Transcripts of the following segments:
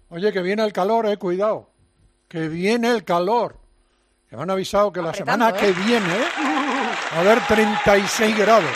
Oye, que viene el calor, cuidado. Que viene el calor. Que me han avisado que la semana que viene va a haber 36 grados.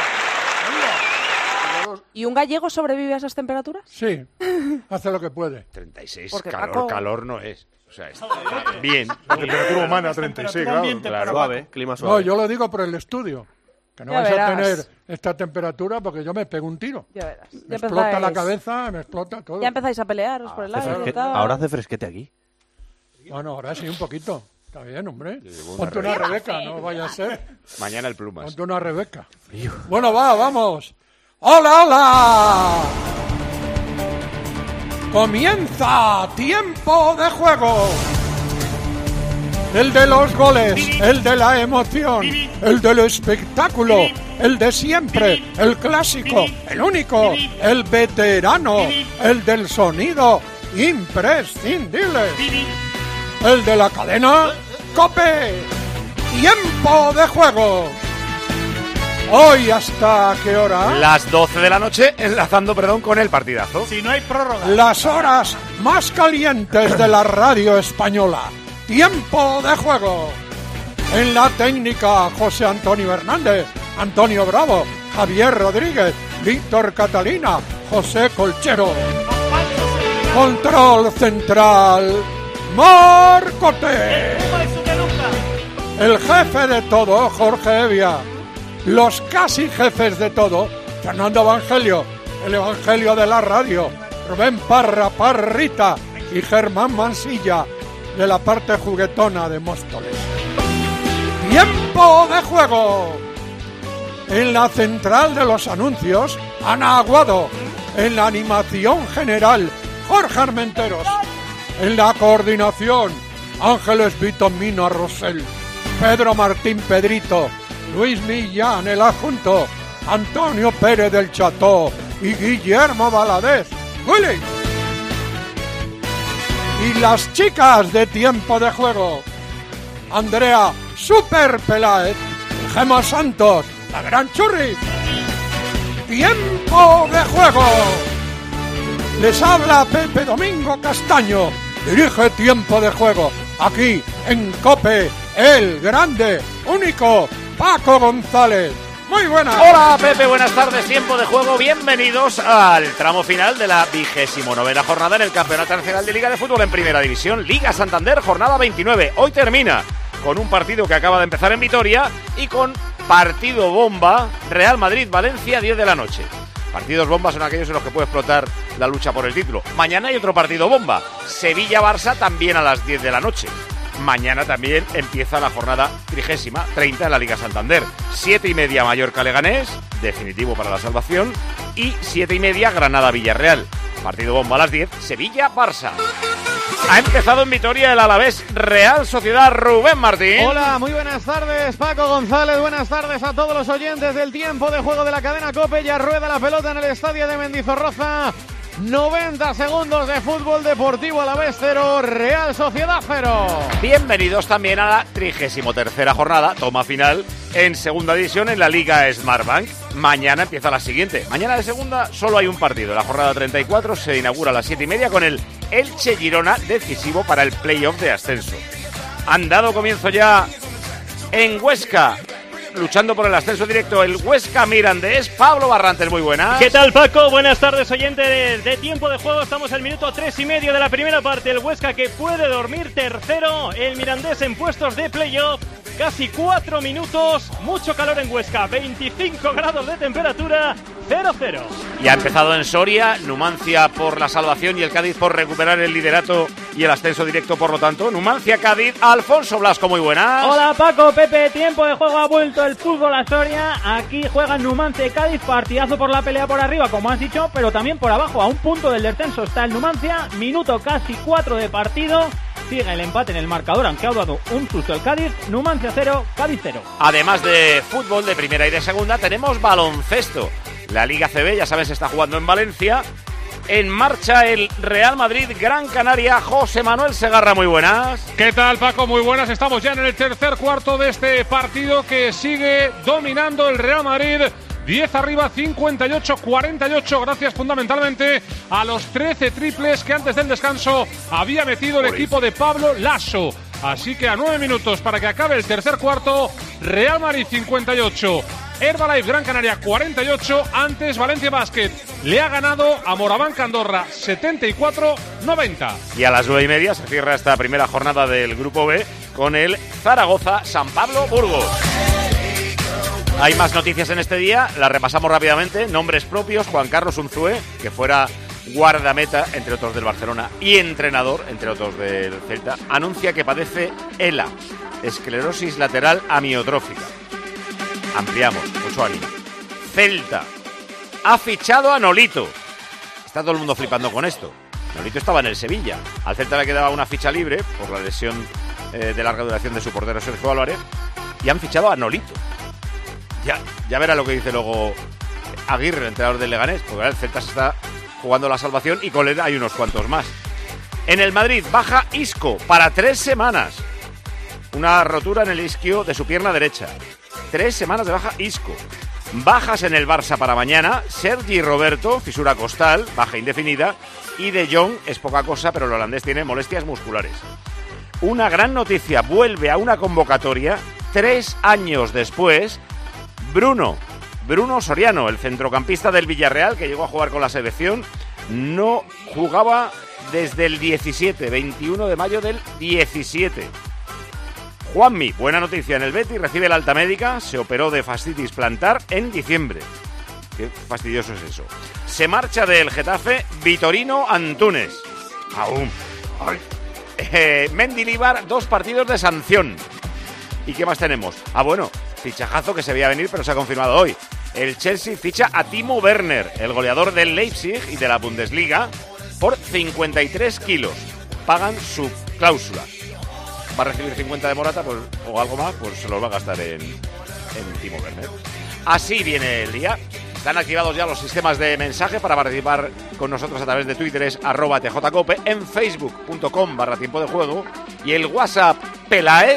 ¿Y un gallego sobrevive a esas temperaturas? Sí, hace lo que puede. 36, calor no es. O sea, está bien. La temperatura humana, 36 grados. Claro. Suave, clima suave. No, yo lo digo por el estudio. Que no Ya vais a verás. tener esta temperatura porque yo me pego un tiro. Ya verás. Me explota la cabeza, me explota todo. Ya empezáis a pelearos por el aire y tal. Ahora hace fresquete aquí. Bueno, ahora sí, un poquito. Está bien, hombre. llevo Ponte una Rebeca, no vaya a ser. Mañana el Plumas. Ponte una Rebeca. Bueno, vamos. ¡Hola, hola! Comienza Tiempo de Juego. El de los goles, el de la emoción, el del espectáculo, el de siempre, el clásico, el único, el veterano, el del sonido imprescindible, el de la cadena COPE. Tiempo de Juego. Hoy, ¿hasta qué hora? Las 12 de la noche, enlazando, con el partidazo. Si no hay prórroga. Las horas más calientes de la radio española. Tiempo de Juego. En la técnica, José Antonio Hernández, Antonio Bravo, Javier Rodríguez, Víctor Catalina, José Colchero. Control central, Marcote. El jefe de todo, Jorge Evia. Los casi jefes de todo, Fernando Evangelio, el Evangelio de la radio, Rubén Parra, Parrita y Germán Mansilla, de la parte juguetona de Móstoles. ¡Tiempo de Juego! En la central de los anuncios, Ana Aguado. En la animación general, Jorge Armenteros. En la coordinación, Ángeles Vitomina Rosell, Pedro Martín Pedrito, Luis Millán el adjunto, Antonio Pérez del Cható y Guillermo Valadez. ¡Willy! Y las chicas de Tiempo de Juego, Andrea Super Peláez, Gemma Santos, la Gran Churri. Tiempo de Juego. Les habla Pepe Domingo Castaño. Dirige Tiempo de Juego. Aquí en COPE, el grande, único, Paco González. Muy buenas. Hola Pepe, buenas tardes, Tiempo de Juego. Bienvenidos al tramo final de la 29ª jornada en el Campeonato Nacional de Liga de Fútbol en Primera División. Liga Santander, jornada 29. Hoy termina con un partido que acaba de empezar en Vitoria y con partido bomba, Real Madrid-Valencia, 10 de la noche. Partidos bombas son aquellos en los que puede explotar la lucha por el título. Mañana hay otro partido bomba, Sevilla-Barça, también a las 10 de la noche. Mañana también empieza la jornada 30 en la Liga Santander. 7:30 Mallorca-Leganés, definitivo para la salvación. Y 7:30 Granada-Villarreal. Partido bomba a las 10, Sevilla-Barça. Ha empezado en Vitoria el Alavés Real Sociedad. Rubén Martín. Hola, muy buenas tardes, Paco González. Buenas tardes a todos los oyentes del Tiempo de Juego de la cadena COPE. Ya rueda la pelota en el estadio de Mendizorroza. 90 segundos de fútbol deportivo. Alavés 0, Real Sociedad 0. Bienvenidos también a la 33ª jornada, toma final en segunda división en la Liga Smartbank. Mañana empieza la siguiente. Mañana de segunda solo hay un partido. La jornada 34 se inaugura a las 7:30 con el Elche Girona, decisivo para el playoff de ascenso. Han dado comienzo ya en Huesca, luchando por el ascenso directo, el Huesca Mirandés. Pablo Barrantes, muy buenas. ¿Qué tal, Paco? Buenas tardes, oyentes de Tiempo de Juego. Estamos al minuto 3:30 de la primera parte. El Huesca que puede dormir tercero. El Mirandés en puestos de playoff. Casi 4 minutos. Mucho calor en Huesca. 25 grados de temperatura. 0-0. Y ha empezado en Soria, Numancia por la salvación y el Cádiz por recuperar el liderato y el ascenso directo, por lo tanto. Numancia-Cádiz. Alfonso Blasco, muy buenas. Hola Paco, Pepe, Tiempo de Juego, ha vuelto el fútbol a Soria. Aquí juegan Numancia y Cádiz, partidazo por la pelea por arriba, como has dicho, pero también por abajo, a un punto del descenso está el Numancia. Minuto casi 4 de partido. Sigue el empate en el marcador, aunque ha dado un susto el Cádiz. Numancia 0, Cádiz 0. Además de fútbol de primera y de segunda, tenemos baloncesto. La Liga CB, ya sabes, se está jugando en Valencia. En marcha el Real Madrid Gran Canaria. José Manuel Segarra, muy buenas. ¿Qué tal, Paco? Muy buenas. Estamos ya en el tercer cuarto de este partido que sigue dominando el Real Madrid 10 arriba, 58-48, gracias fundamentalmente a los 13 triples que antes del descanso había metido el equipo de Pablo Lasso. Así que a 9 minutos para que acabe el tercer cuarto, Real Madrid 58, Herbalife Gran Canaria 48, antes Valencia Basket le ha ganado a Moraván Andorra 74-90. Y a las 9:30 se cierra esta primera jornada del Grupo B con el Zaragoza-San Pablo Burgos. Hay más noticias en este día, las repasamos rápidamente. Nombres propios: Juan Carlos Unzué, que fuera guardameta, entre otros del Barcelona, y entrenador, entre otros del Celta, anuncia que padece ELA, esclerosis lateral amiotrófica. Ampliamos, mucho ánimo. Celta ha fichado a Nolito. Está todo el mundo flipando con esto. Nolito estaba en el Sevilla. Al Celta le quedaba una ficha libre por la lesión de larga duración de su portero Sergio Álvarez, y han fichado a Nolito. Ya verá lo que dice luego Aguirre, el entrenador del Leganés, porque ahora el Celta se está jugando la salvación y con él hay unos cuantos más. En el Madrid baja Isco para 3 semanas. Una rotura en el isquio de su pierna derecha. 3 semanas de baja Isco. Bajas en el Barça para mañana: Sergi Roberto, fisura costal, baja indefinida, y De Jong, es poca cosa, pero el holandés tiene molestias musculares. Una gran noticia: vuelve a una convocatoria 3 años después Bruno Soriano, el centrocampista del Villarreal, que llegó a jugar con la selección. No jugaba desde el 21 de mayo del 17. Juanmi, buena noticia en el Betis, recibe la alta médica, se operó de fascitis plantar en diciembre. Qué fastidioso es eso. Se marcha del Getafe Vitorino Antunes. Aún. Mendilibar, 2 partidos de sanción. ¿Y qué más tenemos? Bueno, fichajazo que se veía venir, pero se ha confirmado hoy. El Chelsea ficha a Timo Werner, el goleador del Leipzig y de la Bundesliga, por 53 kilos. Pagan su cláusula. Va a recibir 50 de Morata o algo más, pues se los va a gastar en Timo Werner. Así viene el día. Están activados ya los sistemas de mensaje para participar con nosotros a través de Twitter, es @tjcope, en facebook.com/tiempo de juego, y el WhatsApp Pelaez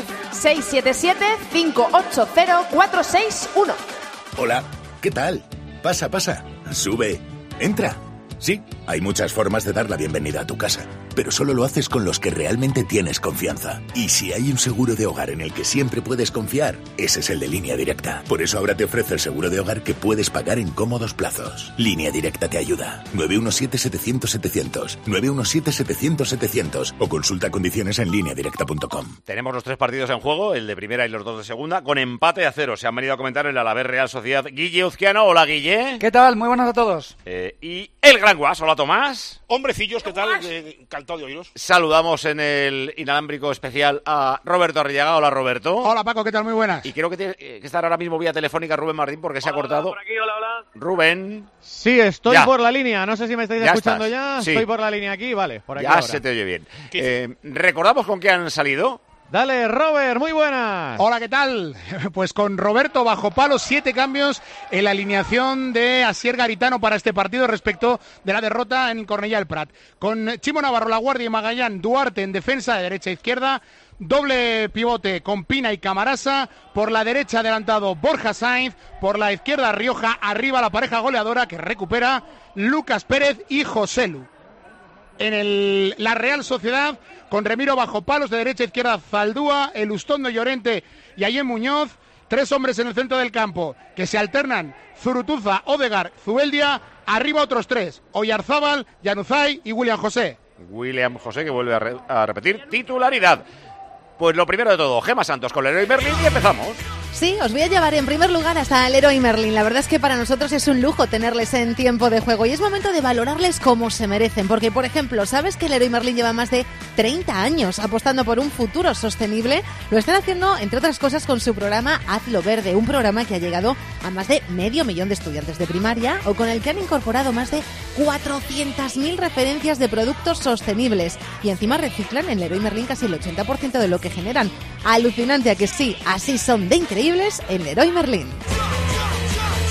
677-580-461. Hola, ¿qué tal? Pasa, sube, entra. Sí, hay muchas formas de dar la bienvenida a tu casa, pero solo lo haces con los que realmente tienes confianza. Y si hay un seguro de hogar en el que siempre puedes confiar, ese es el de Línea Directa. Por eso ahora te ofrece el seguro de hogar que puedes pagar en cómodos plazos. Línea Directa te ayuda. 917-700-700, 917-700-700 o consulta condiciones en lineadirecta.com. Tenemos los 3 partidos en juego, el de primera y los 2 de segunda, con empate a 0. Se han venido a comentar el Alavés Real Sociedad. Guille Uzquiano, hola Guille. ¿Qué tal? Muy buenas a todos. Y el Gran Guas, hola Tomás. Hombrecillos, ¿qué tal? Encantado de oíros. Saludamos en el inalámbrico especial a Roberto Arrillaga. Hola Roberto. Hola Paco, ¿qué tal? Muy buenas. Y creo que tiene que estar ahora mismo vía telefónica Rubén Martín porque se ha cortado. Por aquí, hola. Rubén. Sí, estoy por la línea. No sé si me estáis escuchando estás. ya. Sí. Estoy por la línea aquí, vale. Por aquí Ya ahora. se te oye bien. ¿Recordamos con qué han salido? Dale, Robert, muy buenas. Hola, ¿qué tal? Pues con Roberto bajo palo, 7 cambios en la alineación de Asier Garitano para este partido respecto de la derrota en Cornellà del Prat. Con Chimo Navarro, Laguardia y Magallán, Duarte en defensa de derecha e izquierda. Doble pivote con Pina y Camarasa. Por la derecha adelantado Borja Sainz. Por la izquierda Rioja. Arriba la pareja goleadora que recupera Lucas Pérez y Joselu. En la Real Sociedad, con Remiro bajo palos, de derecha a izquierda Zaldúa, Elustondo, Llorente y Ayem Muñoz. 3 hombres en el centro del campo que se alternan: Zurutuza, Odegar, Zubeldia. Arriba otros 3: Oyarzábal, Januzaj y William José. William José, que vuelve a repetir titularidad. Pues lo primero de todo, Gemma Santos con Leroy Merlin, y empezamos. Sí, os voy a llevar en primer lugar hasta Leroy Merlin. La verdad es que para nosotros es un lujo tenerles en tiempo de juego y es momento de valorarles como se merecen. Porque, por ejemplo, ¿sabes que Leroy Merlin lleva más de 30 años apostando por un futuro sostenible? Lo están haciendo, entre otras cosas, con su programa Hazlo Verde, un programa que ha llegado a más de 500.000 de estudiantes de primaria, o con el que han incorporado más de 400.000 referencias de productos sostenibles. Y encima reciclan en Leroy Merlin casi el 80% de lo que generan. Alucinante, ¿a que sí? Así son de increíbles en Leroy Merlin.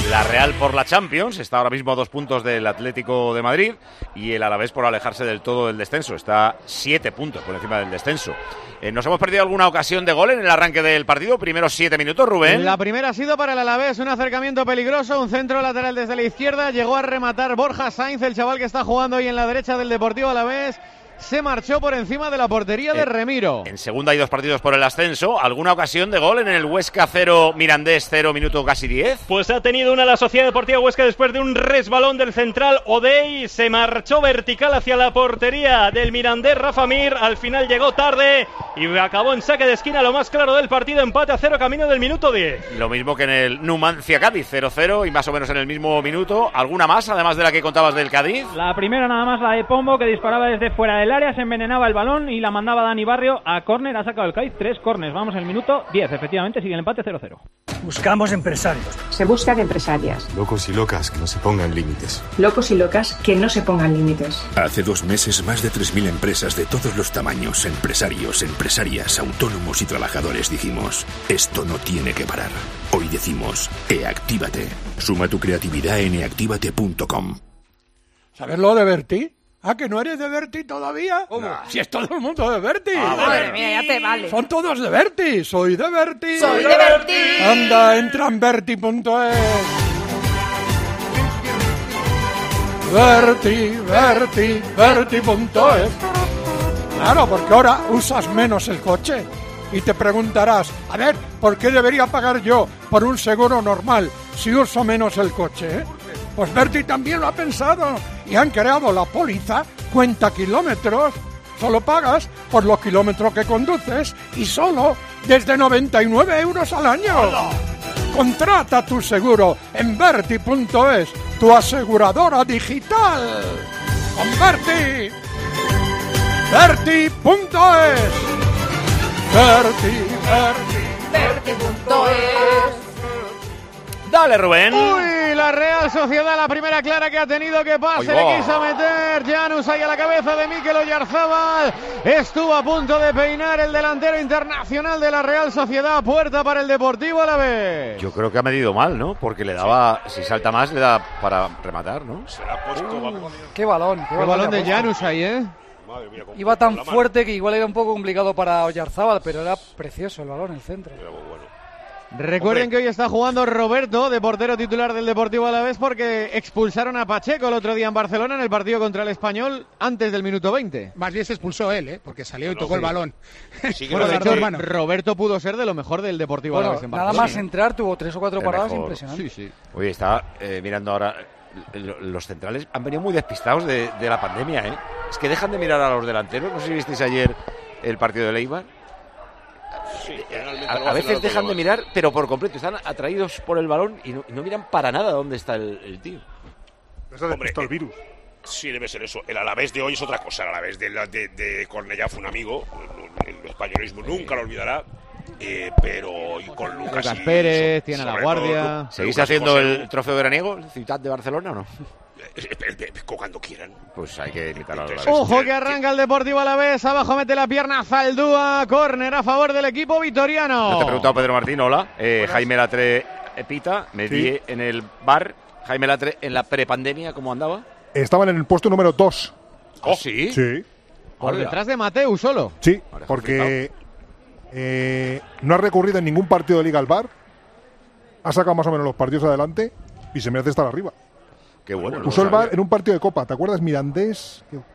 La Real por la Champions, está ahora mismo a 2 puntos del Atlético de Madrid, y el Alavés por alejarse del todo del descenso, está 7 puntos por encima del descenso. ¿Nos hemos perdido alguna ocasión de gol en el arranque del partido? Primeros 7 minutos, Rubén. La primera ha sido para el Alavés, un acercamiento peligroso, un centro lateral desde la izquierda, llegó a rematar Borja Sainz, el chaval que está jugando hoy en la derecha del Deportivo Alavés. Se marchó por encima de la portería de Remiro. En segunda hay 2 partidos por el ascenso. ¿Alguna ocasión de gol en el Huesca 0, Mirandés 0, minuto casi 10? Pues ha tenido una la Sociedad Deportiva Huesca después de un resbalón del central Odey. Se marchó vertical hacia la portería del Mirandés Rafa Mir. Al final llegó tarde y acabó en saque de esquina, lo más claro del partido. Empate a 0, camino del minuto 10. Lo mismo que en el Numancia Cádiz, 0-0 y más o menos en el mismo minuto. ¿Alguna más, además de la que contabas del Cádiz? La primera nada más, la de Pombo, que disparaba desde fuera del área, se envenenaba el balón y la mandaba Dani Barrio a córner. Ha sacado el Cádiz 3 córners. Vamos al minuto 10, efectivamente sigue el empate 0-0. Buscamos empresarios. Se buscan empresarias. Locos y locas que no se pongan límites. Locos y locas que no se pongan límites. Hace 2 meses más de 3.000 empresas de todos los tamaños, empresarios, empresarias, autónomos y trabajadores dijimos, esto no tiene que parar. Hoy decimos, eactívate. Suma tu creatividad en eactívate.com. ¿Sabes lo de Berti? ¿Ah, que no eres de Berti todavía? ¿Cómo? Si es todo el mundo de Berti. Madre mía, ya te vale. Son todos de Berti. Soy de Berti. Soy de Berti. Anda, entra en Berti.es. Berti.es. Claro, porque ahora usas menos el coche. Y te preguntarás, a ver, ¿por qué debería pagar yo por un seguro normal si uso menos el coche? Pues Berti también lo ha pensado y han creado la póliza cuenta kilómetros. Solo pagas por los kilómetros que conduces y solo desde 99 euros al año. ¡Hola! Contrata tu seguro en Berti.es, tu aseguradora digital. ¡Con Berti! Berti.es. Berti.es. Dale, Rubén. Uy, la Real Sociedad, la primera clara que ha tenido, que pase, le quiso meter Janus ahí a la cabeza de Mikel Oyarzábal. Estuvo a punto de peinar el delantero internacional de la Real Sociedad. Puerta para el Deportivo Alavés. Yo creo que ha medido mal, ¿no? Porque le daba, si salta más, le da para rematar, ¿no? Se la ha puesto. Qué balón. Qué balón de Janus ahí, ¿eh? Iba tan fuerte que igual era un poco complicado para Oyarzábal, pero era precioso el balón en el centro. Recuerden que hoy está jugando Roberto, de portero titular del Deportivo Alavés, porque expulsaron a Pacheco el otro día en Barcelona en el partido contra el Español antes del minuto 20. Más bien se expulsó él, porque salió y tocó el balón. Sí, bueno, de hecho, Roberto pudo ser de lo mejor del Deportivo Alavés en Barcelona. Nada más entrar tuvo 3 o 4 paradas impresionantes. Sí. Oye, estaba mirando ahora, los centrales han venido muy despistados de la pandemia, ¿eh? Es que dejan de mirar a los delanteros. No sé si visteis ayer el partido de Eibar. Sí, a veces dejan de mirar, pero por completo. Están atraídos por el balón y no miran para nada dónde está el tío. Hombre, el virus. Sí, debe ser eso. El Alavés de hoy es otra cosa. El Alavés de Cornellá fue un amigo. El españolismo nunca lo olvidará. Pero y con Lucas Pérez, tiene a la guardia. Todo, ¿seguís haciendo el trofeo veraniego, Ciudad de Barcelona o no? Cuando quieran. Pues hay que invitar a los. Ojo que arranca el Deportivo Alavés. Abajo mete la pierna Zaldúa. Córner a favor del equipo vitoriano. No te he preguntado, Pedro Martín. Hola. Jaime Latre pita. Me di en el bar. Jaime Latre en la prepandemia, ¿cómo andaba? Estaban en el puesto número 2. ¿Oh, sí? Sí. Por detrás de Mateu solo. Sí, porque no ha recurrido en ningún partido de Liga al bar. Ha sacado más o menos los partidos adelante y se merece estar arriba. Qué bueno. Usó el VAR en un partido de Copa. ¿Te acuerdas? Mirandés. ¿Qué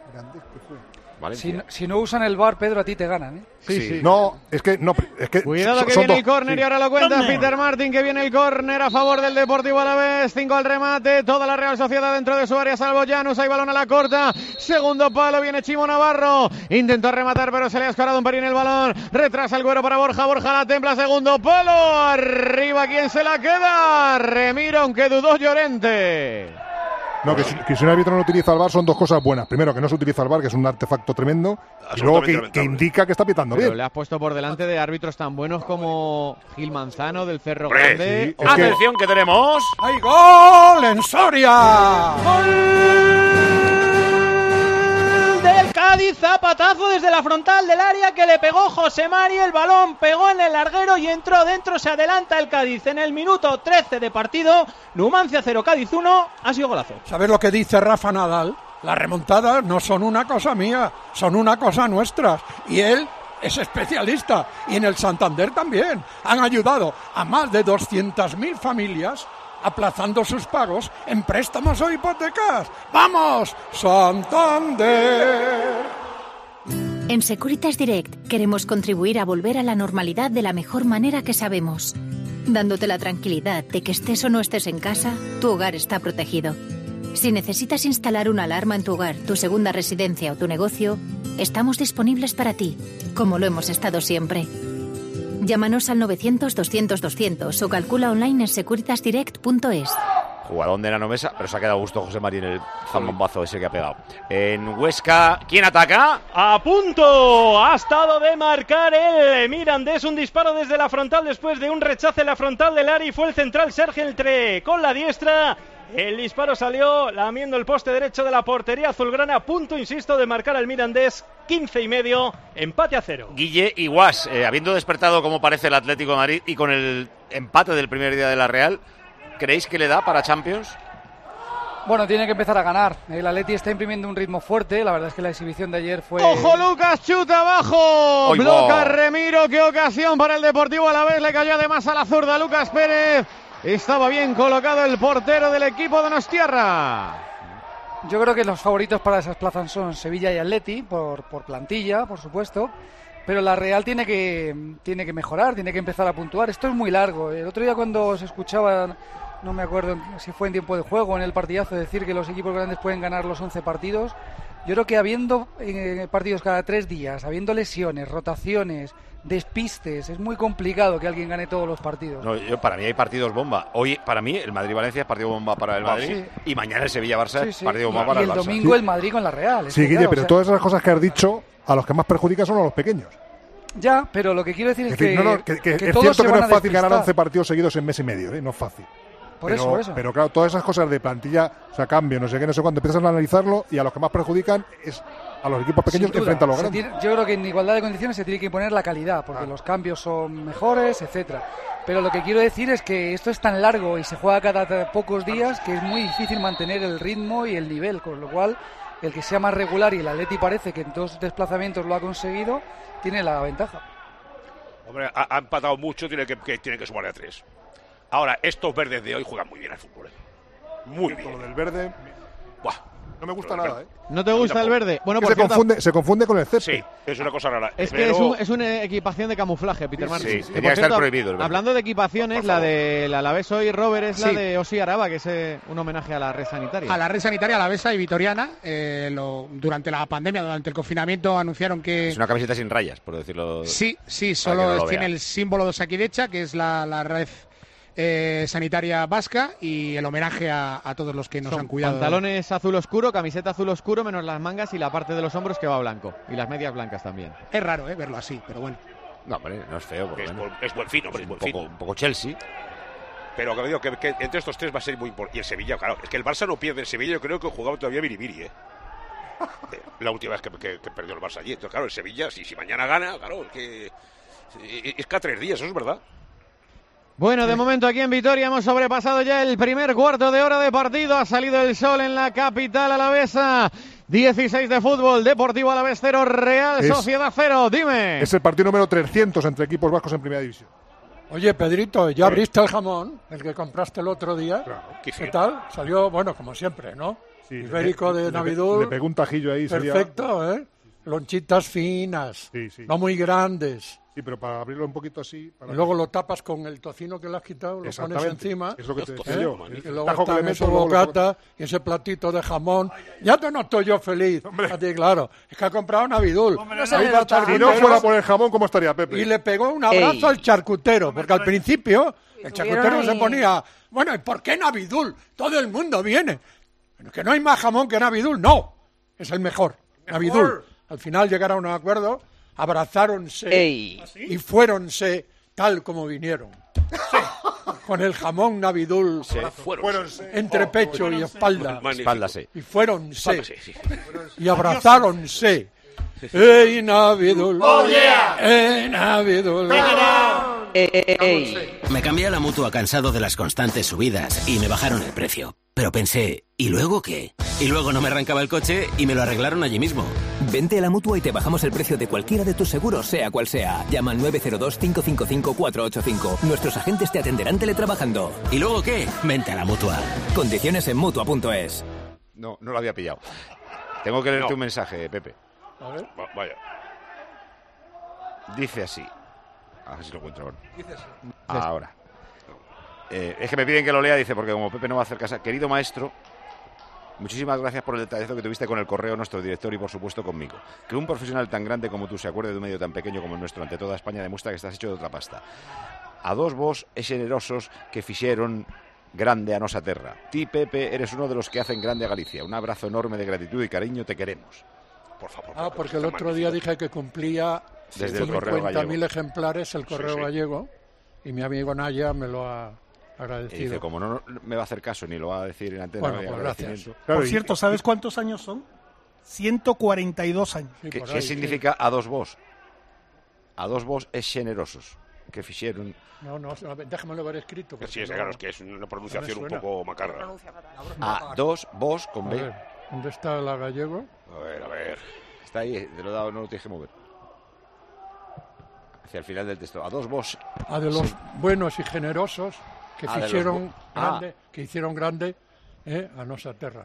fue? Si no usan el VAR, Pedro, a ti te ganan, ¿eh? Sí. No, es que cuidado que viene el córner y ahora lo cuenta Peter Martin, que viene el córner a favor del Deportivo Alavés. 5 al remate, toda la Real Sociedad dentro de su área, salvo Janus. Hay balón a la corta, segundo palo, viene Chimo Navarro. Intentó rematar, pero se le ha escorado un pelín el balón. Retrasa el Güero para Borja la templa, segundo palo. Arriba, ¿quién se la queda? Remiro, aunque dudó Llorente. No, que si un árbitro no utiliza el VAR son 2 cosas buenas. Primero, que no se utiliza el VAR, que es un artefacto tremendo. Y luego que indica que está pitando bien. Pero le has puesto por delante de árbitros tan buenos como Gil Manzano del Cerro Grande. Sí, atención que tenemos. ¡Hay gol en Soria! ¡Gol del Cádiz, zapatazo desde la frontal del área que le pegó José Mari, el balón pegó en el larguero y entró dentro, se adelanta el Cádiz en el minuto 13 de partido, Numancia 0, Cádiz 1, ha sido golazo. ¿Sabes lo que dice Rafa Nadal? Las remontadas no son una cosa mía, son una cosa nuestra, y él es especialista, y en el Santander también han ayudado a más de 200.000 familias aplazando sus pagos en préstamos o hipotecas. ¡Vamos, Santander! En Securitas Direct queremos contribuir a volver a la normalidad de la mejor manera que sabemos, dándote la tranquilidad de que estés o no estés en casa, tu hogar está protegido. Si necesitas instalar una alarma en tu hogar, tu segunda residencia o tu negocio, estamos disponibles para ti, como lo hemos estado siempre. Llámanos al 900-200-200 o calcula online en securitasdirect.es. Jugadón de Nanomesa, pero se ha quedado a gusto José María en el zambombazo ese que ha pegado. En Huesca, ¿quién ataca? A punto, ha estado de marcar el Mirandés, un disparo desde la frontal después de un rechace en la frontal del área y fue el central Sergio Eltré con la diestra. El disparo salió lamiendo el poste derecho de la portería azulgrana, a punto, insisto, de marcar al Mirandés, 15,5, empate a 0. Guille y Guas, habiendo despertado como parece el Atlético de Madrid y con el empate del primer día de la Real, ¿creéis que le da para Champions? Bueno, tiene que empezar a ganar. El Atleti está imprimiendo un ritmo fuerte. La verdad es que la exhibición de ayer fue... ¡Ojo, Lucas! ¡Chuta abajo! Bloca Remiro. ¡Qué ocasión para el Deportivo Alavés! Le cayó además a la zurda Lucas Pérez. Estaba bien colocado el portero del equipo donostiarra. Yo creo que los favoritos para esas plazas son Sevilla y Atleti, por plantilla, por supuesto. Pero la Real tiene que mejorar, tiene que empezar a puntuar. Esto es muy largo. El otro día cuando se escuchaba, no me acuerdo si fue en tiempo de juego o en el partidazo, decir que los equipos grandes pueden ganar los 11 partidos. Yo creo que habiendo partidos cada 3 días, habiendo lesiones, rotaciones, despistes, es muy complicado que alguien gane todos los partidos. No, para mí hay partidos bomba. Hoy, para mí, el Madrid-Valencia es partido bomba para el Madrid. Sí. Y mañana el Sevilla-Barça es partido bomba para el Barça. Y el domingo el Madrid con la Real. Sí, Guille, pero todas esas cosas que has dicho, a los que más perjudican son a los pequeños. Ya, pero lo que quiero decir es que es cierto que no es fácil ganar 11 partidos seguidos en mes y medio, no es fácil. Por eso. Pero claro, todas esas cosas de plantilla, o sea, cambio, no sé qué, no sé cuándo, empiezas a analizarlo y a los que más perjudican es a los equipos pequeños que enfrentan a los grandes. Yo creo que en igualdad de condiciones se tiene que imponer la calidad, porque los cambios son mejores, etcétera. Pero lo que quiero decir es que esto es tan largo y se juega cada pocos días que es muy difícil mantener el ritmo y el nivel, con lo cual el que sea más regular, y el Atleti parece que en 2 desplazamientos lo ha conseguido, tiene la ventaja. Hombre, ha empatado mucho, tiene que sumarle a 3. Ahora, estos verdes de hoy juegan muy bien al fútbol. Muy bien. Con lo del verde... Buah, no me gusta nada, ¿No te gusta el verde? Bueno, se confunde con el césped. Sí, es una cosa rara. Es que es una equipación de camuflaje, Peter Martins. Sí, tenía que estar prohibido el verde. Hablando de equipaciones, la del Alavés hoy, Robert, es la de Osi Araba, que es un homenaje a la red sanitaria. A la red sanitaria alavesa y vitoriana. Durante la pandemia, durante el confinamiento, anunciaron que... Es una camiseta sin rayas, por decirlo. Sí, solo tiene el símbolo de Osakidecha, que es la red sanitaria vasca, y el homenaje a todos los que nos han cuidado. Pantalones azul oscuro, camiseta azul oscuro, menos las mangas y la parte de los hombros que va blanco. Y las medias blancas también. Es raro verlo así, pero bueno. No, hombre, no es feo. Es buen fino, hombre, es buen fino. Un poco Chelsea. Pero que digo que entre estos 3 va a ser muy importante. Y el Sevilla, claro, es que el Barça no pierde. El Sevilla yo creo que jugaba todavía biribiri, la última vez que perdió el Barça allí. Entonces, claro, el Sevilla, si mañana gana, claro, es cada 3 días, eso es verdad. Bueno, de momento aquí en Vitoria hemos sobrepasado ya el primer cuarto de hora de partido. Ha salido el sol en la capital alavesa. 16 de fútbol, Deportivo Alavés 0, Real Sociedad 0. Dime. Es el partido número 300 entre equipos vascos en primera división. Oye, Pedrito, ¿ya abriste el jamón? El que compraste el otro día. Claro. ¿Qué tal? Salió, bueno, como siempre, ¿no? Sí, ibérico de Navidul. Le pegó un tajillo ahí. Perfecto, lonchitas finas, no muy grandes. Sí, pero para abrirlo un poquito así... Y luego lo tapas con el tocino que le has quitado, lo pones encima. Es lo que te decía yo. Y luego está ese bocata y ese platito de jamón. Ya te noto yo feliz. A ti, claro. Es que ha comprado Navidul. Si no fuera por el jamón, ¿cómo estaría, Pepe? Y le pegó un abrazo al charcutero, porque al principio el charcutero se ponía... Bueno, ¿y por qué Navidul? Todo el mundo viene. Que no hay más jamón que Navidul. No, es el mejor. Navidul. Al final llegaron a un acuerdo, abrazáronse y fuéronse tal como vinieron. Con el jamón Navidul entre pecho y espalda. Espalda, sí. Y fuéronse. Y abrazáronse. En Abidul. En Abidul. Me cambié a la Mutua cansado de las constantes subidas y me bajaron el precio. Pero pensé, ¿y luego qué? Y luego no me arrancaba el coche y me lo arreglaron allí mismo. Vente a la Mutua y te bajamos el precio de cualquiera de tus seguros, sea cual sea. Llama al 902-555-485. Nuestros agentes te atenderán teletrabajando. ¿Y luego qué? Vente a la Mutua. Condiciones en Mutua.es. No lo había pillado. Tengo que leerte un mensaje, Pepe. A ver. Vaya. Dice así. A ver si lo encuentro ahora. Dice así. Ahora. Es que me piden que lo lea, dice, porque como Pepe no va a hacer casa. Querido maestro, muchísimas gracias por el detallazo que tuviste con el correo, nuestro director y por supuesto conmigo. Que un profesional tan grande como tú se acuerde de un medio tan pequeño como el nuestro ante toda España demuestra que estás hecho de otra pasta. A dos vos es generosos que fixeron grande a nosa terra. Ti, Pepe, eres uno de los que hacen grande a Galicia. Un abrazo enorme de gratitud y cariño, te queremos. Por favor. Porque el otro día dije que cumplía 50.000 ejemplares el correo gallego y mi amigo Naya me lo ha agradecido. Y dice, como no me va a hacer caso ni lo va a decir en antena. Bueno, pues gracias. Por cierto, ¿sabes cuántos años son? 142 años. Sí, ¿Qué significa a dos vos? A dos vos es generosos. Que fixeron... No, déjamelo ver escrito. Sí, claro, es que es una pronunciación un poco macarra. A dos vos con B. ¿Dónde está el gallego? A ver. Está ahí, te lo he dado, no lo tienes que mover. Hacia el final del texto. A dos vos. A de los buenos y generosos que hicieron grande a nuestra tierra.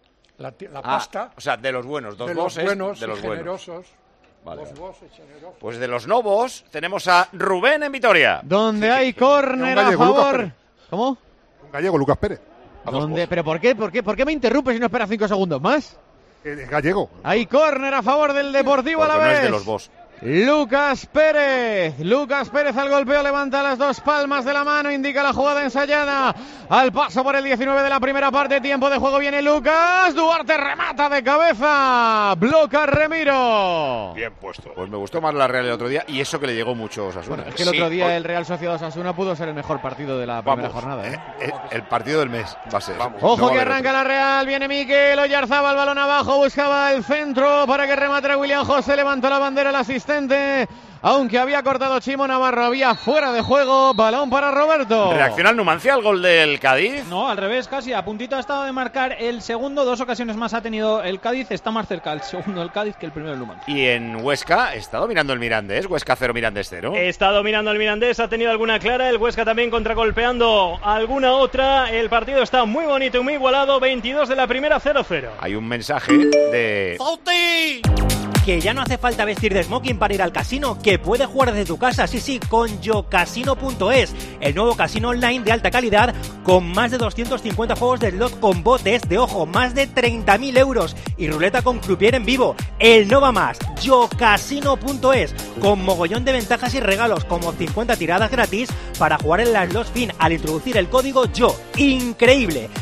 La pasta. O sea, de los buenos, dos voses, de los generosos. Vale. Pues de los novos tenemos a Rubén en Vitoria. Donde hay córner a favor. ¿Cómo? Un gallego, Lucas Pérez. ¿Pero por qué me interrumpes y no esperas 5 segundos más? Gallego. Hay córner a favor del Deportivo Alavés. No es de los vos. Lucas Pérez al golpeo, levanta las dos palmas de la mano, indica la jugada ensayada. Al paso por el 19 de la primera parte, tiempo de juego, viene Lucas. Duarte remata de cabeza, bloca Remiro. Bien puesto. Pues me gustó más la Real el otro día y eso que le llegó mucho a Osasuna. Bueno, es que el otro día el Real Sociedad Osasuna pudo ser el mejor partido de la primera jornada. El partido del mes va a ser. Ojo que arranca la Real, viene Mikel Oyarzabal, el balón abajo, buscaba el centro para que remate William José, levantó la bandera el asistente. Aunque había cortado Chimo Navarro, había fuera de juego, balón para Roberto. ¿Reacciona el Numancia al gol del Cádiz? No, al revés, casi a puntito ha estado de marcar el segundo, 2 ocasiones más ha tenido el Cádiz, está más cerca el segundo del Cádiz que el primero del Numancia. Y en Huesca está dominando el Mirandés, Huesca 0, Mirandés 0. Está dominando el Mirandés, ha tenido alguna clara, el Huesca también contragolpeando alguna otra, el partido está muy bonito y muy igualado, 22 de la primera, 0-0. Hay un mensaje de... ¡Fauti! Que ya no hace falta vestir de smoking para ir al casino, que puedes jugar desde tu casa, sí, con YoCasino.es, el nuevo casino online de alta calidad con más de 250 juegos de slot con botes de ojo, más de 30.000 euros y ruleta con croupier en vivo. El no va más, YoCasino.es, con mogollón de ventajas y regalos, como 50 tiradas gratis para jugar en las slots fin al introducir el código YO. ¡Increíble!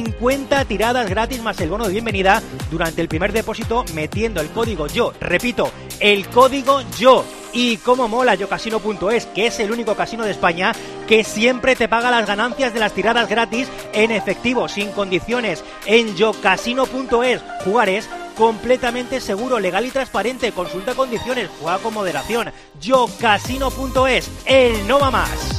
50 tiradas gratis más el bono de bienvenida durante el primer depósito metiendo el código YO. Repito, el código YO. Y cómo mola YoCasino.es, que es el único casino de España que siempre te paga las ganancias de las tiradas gratis en efectivo, sin condiciones. En YoCasino.es, jugar es completamente seguro, legal y transparente. Consulta condiciones, juega con moderación. YoCasino.es, el no va más.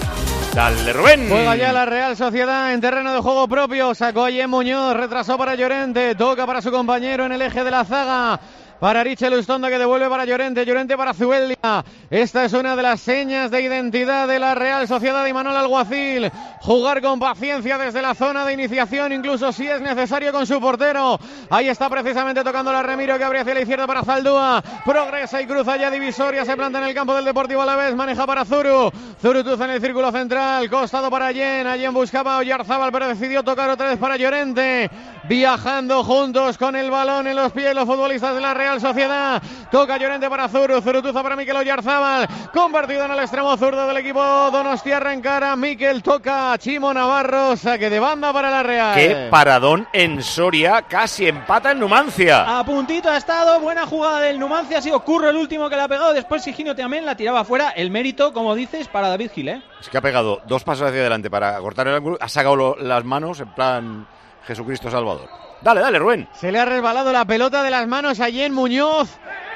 Dale, Rubén. Juega ya la Real Sociedad en terreno de juego propio. Sacó Yen Muñoz, retrasó para Llorente. Toca para su compañero en el eje de la zaga. Para Richel Ustonda, que devuelve para Llorente. Llorente para Zubeldia. Esta es una de las señas de identidad de la Real Sociedad y Manuel Alguacil. Jugar con paciencia desde la zona de iniciación, incluso si es necesario con su portero. Ahí está precisamente tocando la Remiro, que abre hacia la izquierda para Zaldúa. Progresa y cruza ya divisoria. Se planta en el campo del Deportivo Alavés. Maneja para Zuru. Zurutuza en el círculo central. Costado para Yen. Yen buscaba a Oyarzábal, pero decidió tocar otra vez para Llorente. Viajando juntos con el balón en los pies los futbolistas de la Real Sociedad. Toca Llorente para Zuru. Zurutuza para Mikel Oyarzábal. Convertido en el extremo zurdo del equipo donostiarra en cara. Mikel toca. Chimo Navarro, saque de banda para la Real. Qué paradón en Soria, casi empata en Numancia. A puntito ha estado, buena jugada del Numancia, ha sido Curro el último que le ha pegado, después Higinio también la tiraba afuera, el mérito, como dices, para David Gil, ¿eh? Es que ha pegado 2 pasos hacia adelante para cortar el ángulo, ha sacado las manos en plan Jesucristo Salvador. Dale, Rubén. Se le ha resbalado la pelota de las manos a Yen Muñoz.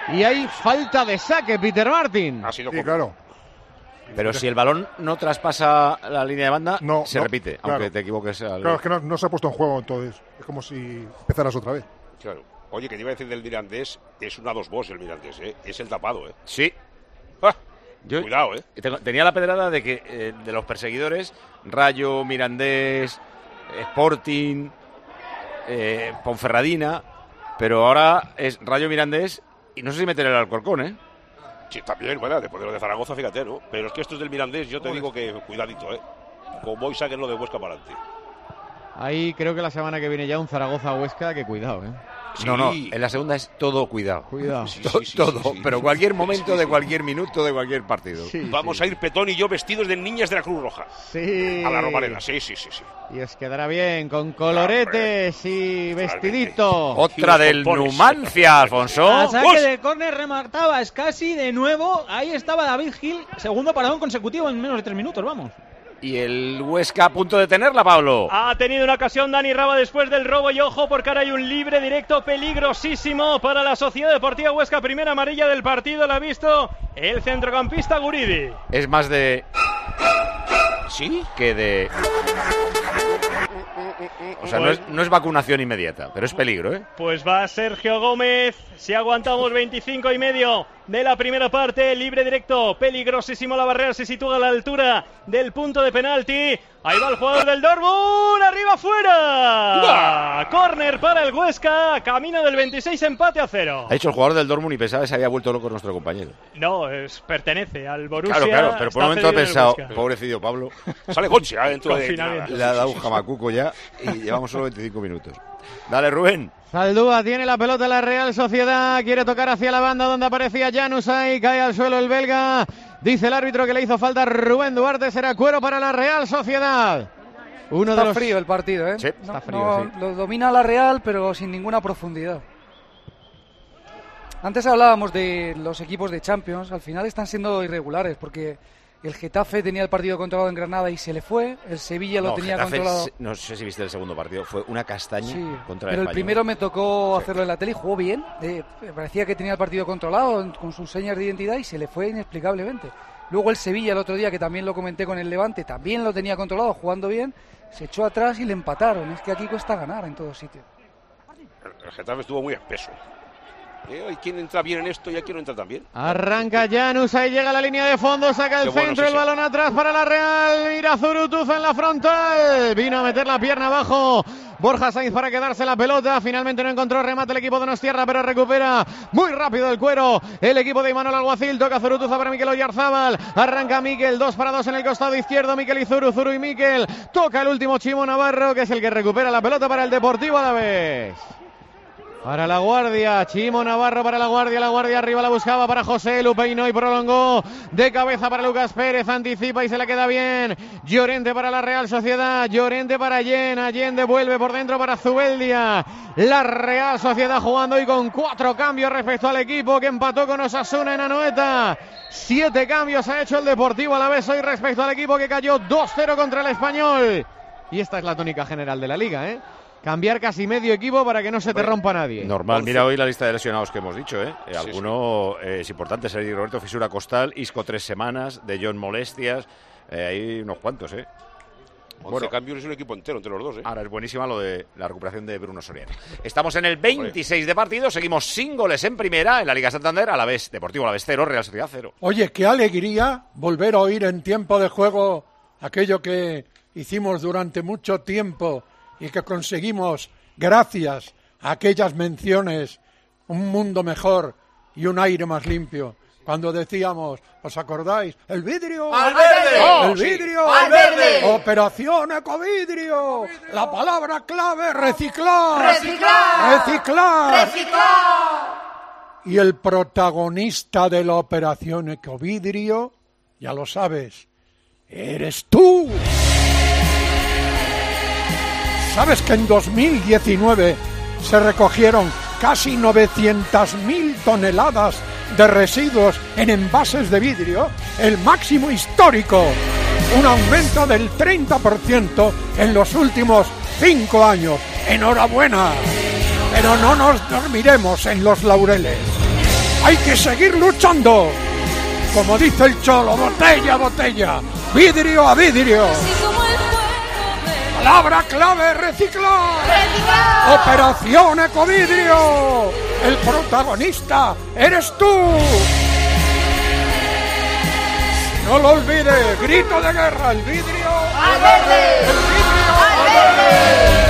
Y hay falta de saque, Peter Martin. Ha sido claro. Pero si el balón no traspasa la línea de banda, se repite, claro. aunque te equivoques. Claro, es que no se ha puesto en juego, entonces es como si empezaras otra vez. Claro. Oye, que te iba a decir del Mirandés, es una 2-2 el Mirandés, es el tapado, Sí. Cuidado, Tenía la pedrada de que de los perseguidores, Rayo, Mirandés, Sporting, Ponferradina, pero ahora es Rayo, Mirandés y no sé si meter el Alcorcón, Sí, también, bueno, después de lo de Zaragoza, fíjate, ¿no? Pero es que esto es del Mirandés, yo te digo que cuidadito, Como hoy saquen lo de Huesca para adelante. Ahí creo que la semana que viene ya un Zaragoza-Huesca, que cuidado, Sí. No, en la segunda es todo cuidado. Cuidado. Todo, pero cualquier momento de cualquier minuto de cualquier partido. Vamos a ir Petón y yo vestidos de niñas de la Cruz Roja. Sí. A la Romareda, sí. Y os quedará bien, con coloretes y vestidito. Otra del Numancia, Alfonso. A saque de córner remataba Scassi de nuevo. Ahí estaba David Gil, segundo paradón consecutivo en menos de 3 minutos, vamos. Y el Huesca a punto de tenerla, Pablo. Ha tenido una ocasión Dani Raba después del robo y ojo porque ahora hay un libre directo peligrosísimo para la Sociedad Deportiva Huesca. Primera amarilla del partido la ha visto el centrocampista Guridi. Es más de... ¿Sí? Que de... O sea, no es vacunación inmediata, pero es peligro, Pues va Sergio Gómez. Si aguantamos 25 y medio de la primera parte, libre directo, peligrosísimo. La barrera se sitúa a la altura del punto de penalti. Ahí va el jugador del Dortmund, arriba fuera. Córner para el Huesca, camino del 26, empate a 0. Ha dicho el jugador del Dortmund y pensaba que se había vuelto loco nuestro compañero. No, pertenece al Borussia. Claro, pero por un momento he pensado, pobrecillo Pablo. Sale Conche dentro de nada. Le ha dado un jamacuco ya y llevamos solo 25 minutos. Dale, Rubén. Zaldúa tiene la pelota en la Real Sociedad, quiere tocar hacia la banda donde aparecía Januzaj, cae al suelo el belga. Dice el árbitro que le hizo falta a Rubén Duarte, será cuero para la Real Sociedad. Está frío el partido, Sí, está frío, sí. Lo domina la Real, pero sin ninguna profundidad. Antes hablábamos de los equipos de Champions, al final están siendo irregulares, porque el Getafe tenía el partido controlado en Granada y se le fue, el Sevilla lo tenía Getafe, controlado. No sé si viste el segundo partido, fue una castaña contra el Pero Español. el primero me tocó hacerlo en la tele y jugó bien, parecía que tenía el partido controlado con sus señas de identidad y se le fue inexplicablemente. Luego el Sevilla el otro día, que también lo comenté con el Levante, también lo tenía controlado, jugando bien, se echó atrás y le empataron. Es que aquí cuesta ganar en todos sitios. El Getafe estuvo muy espeso. ¿Y quién entra bien en esto y aquí no entra tan bien? Arranca Janus, ahí llega la línea de fondo, saca el centro, el balón atrás para la Real. Mira Zurutuza en la frontal, vino a meter la pierna abajo Borja Sainz para quedarse la pelota. Finalmente no encontró remate el equipo de Donostierra, pero recupera muy rápido el cuero el equipo de Imanol Alguacil. Toca Zurutuza para Mikel Oyarzábal, arranca Mikel, 2-2 en el costado izquierdo. Mikel y Zuru y Mikel. Toca el último Chimo Navarro, que es el que recupera la pelota para el Deportivo Alavés. Para la Guardia, Chimo Navarro para la Guardia arriba la buscaba para José Lupeino y prolongó de cabeza para Lucas Pérez, anticipa y se la queda bien. Llorente para la Real Sociedad, Llorente para Allen devuelve por dentro para Zubeldia. La Real Sociedad jugando hoy con 4 cambios respecto al equipo que empató con Osasuna en Anoeta. 7 cambios ha hecho el Deportivo Alavés hoy respecto al equipo que cayó 2-0 contra el Español. Y esta es la tónica general de la Liga, Cambiar casi medio equipo para que no se te rompa nadie. Normal, mira hoy la lista de lesionados que hemos dicho, Alguno es importante, Sergio Roberto, fisura costal, Isco 3 semanas, De Jong molestias, hay unos cuantos, 11 cambios es un equipo entero entre los dos, Ahora es buenísima lo de la recuperación de Bruno Soriano. Estamos en el 26 de partido, seguimos sin goles en primera, en la Liga Santander, Alavés, Deportivo Alavés 0, Real Sociedad 0. Oye, qué alegría volver a oír en tiempo de juego aquello que hicimos durante mucho tiempo y que conseguimos gracias a aquellas menciones, un mundo mejor y un aire más limpio. Cuando decíamos, ¿os acordáis? ¡El vidrio! ¡Al verde! ¡El vidrio! ¡Al verde! ¡Operación Ecovidrio! La palabra clave, reciclar. ¡Reciclar! ¡Reciclar! ¡Reciclar! Y el protagonista de la Operación Ecovidrio, ya lo sabes, eres tú. ¿Sabes que en 2019 se recogieron casi 900.000 toneladas de residuos en envases de vidrio? El máximo histórico. Un aumento del 30% en los últimos 5 años. ¡Enhorabuena! Pero no nos dormiremos en los laureles. Hay que seguir luchando. Como dice el Cholo, botella a botella, vidrio a vidrio. Palabra clave, reciclar. Operación Ecovidrio. El protagonista eres tú. No lo olvides, grito de guerra, el vidrio ¡al verde! El vidrio ¡al verde!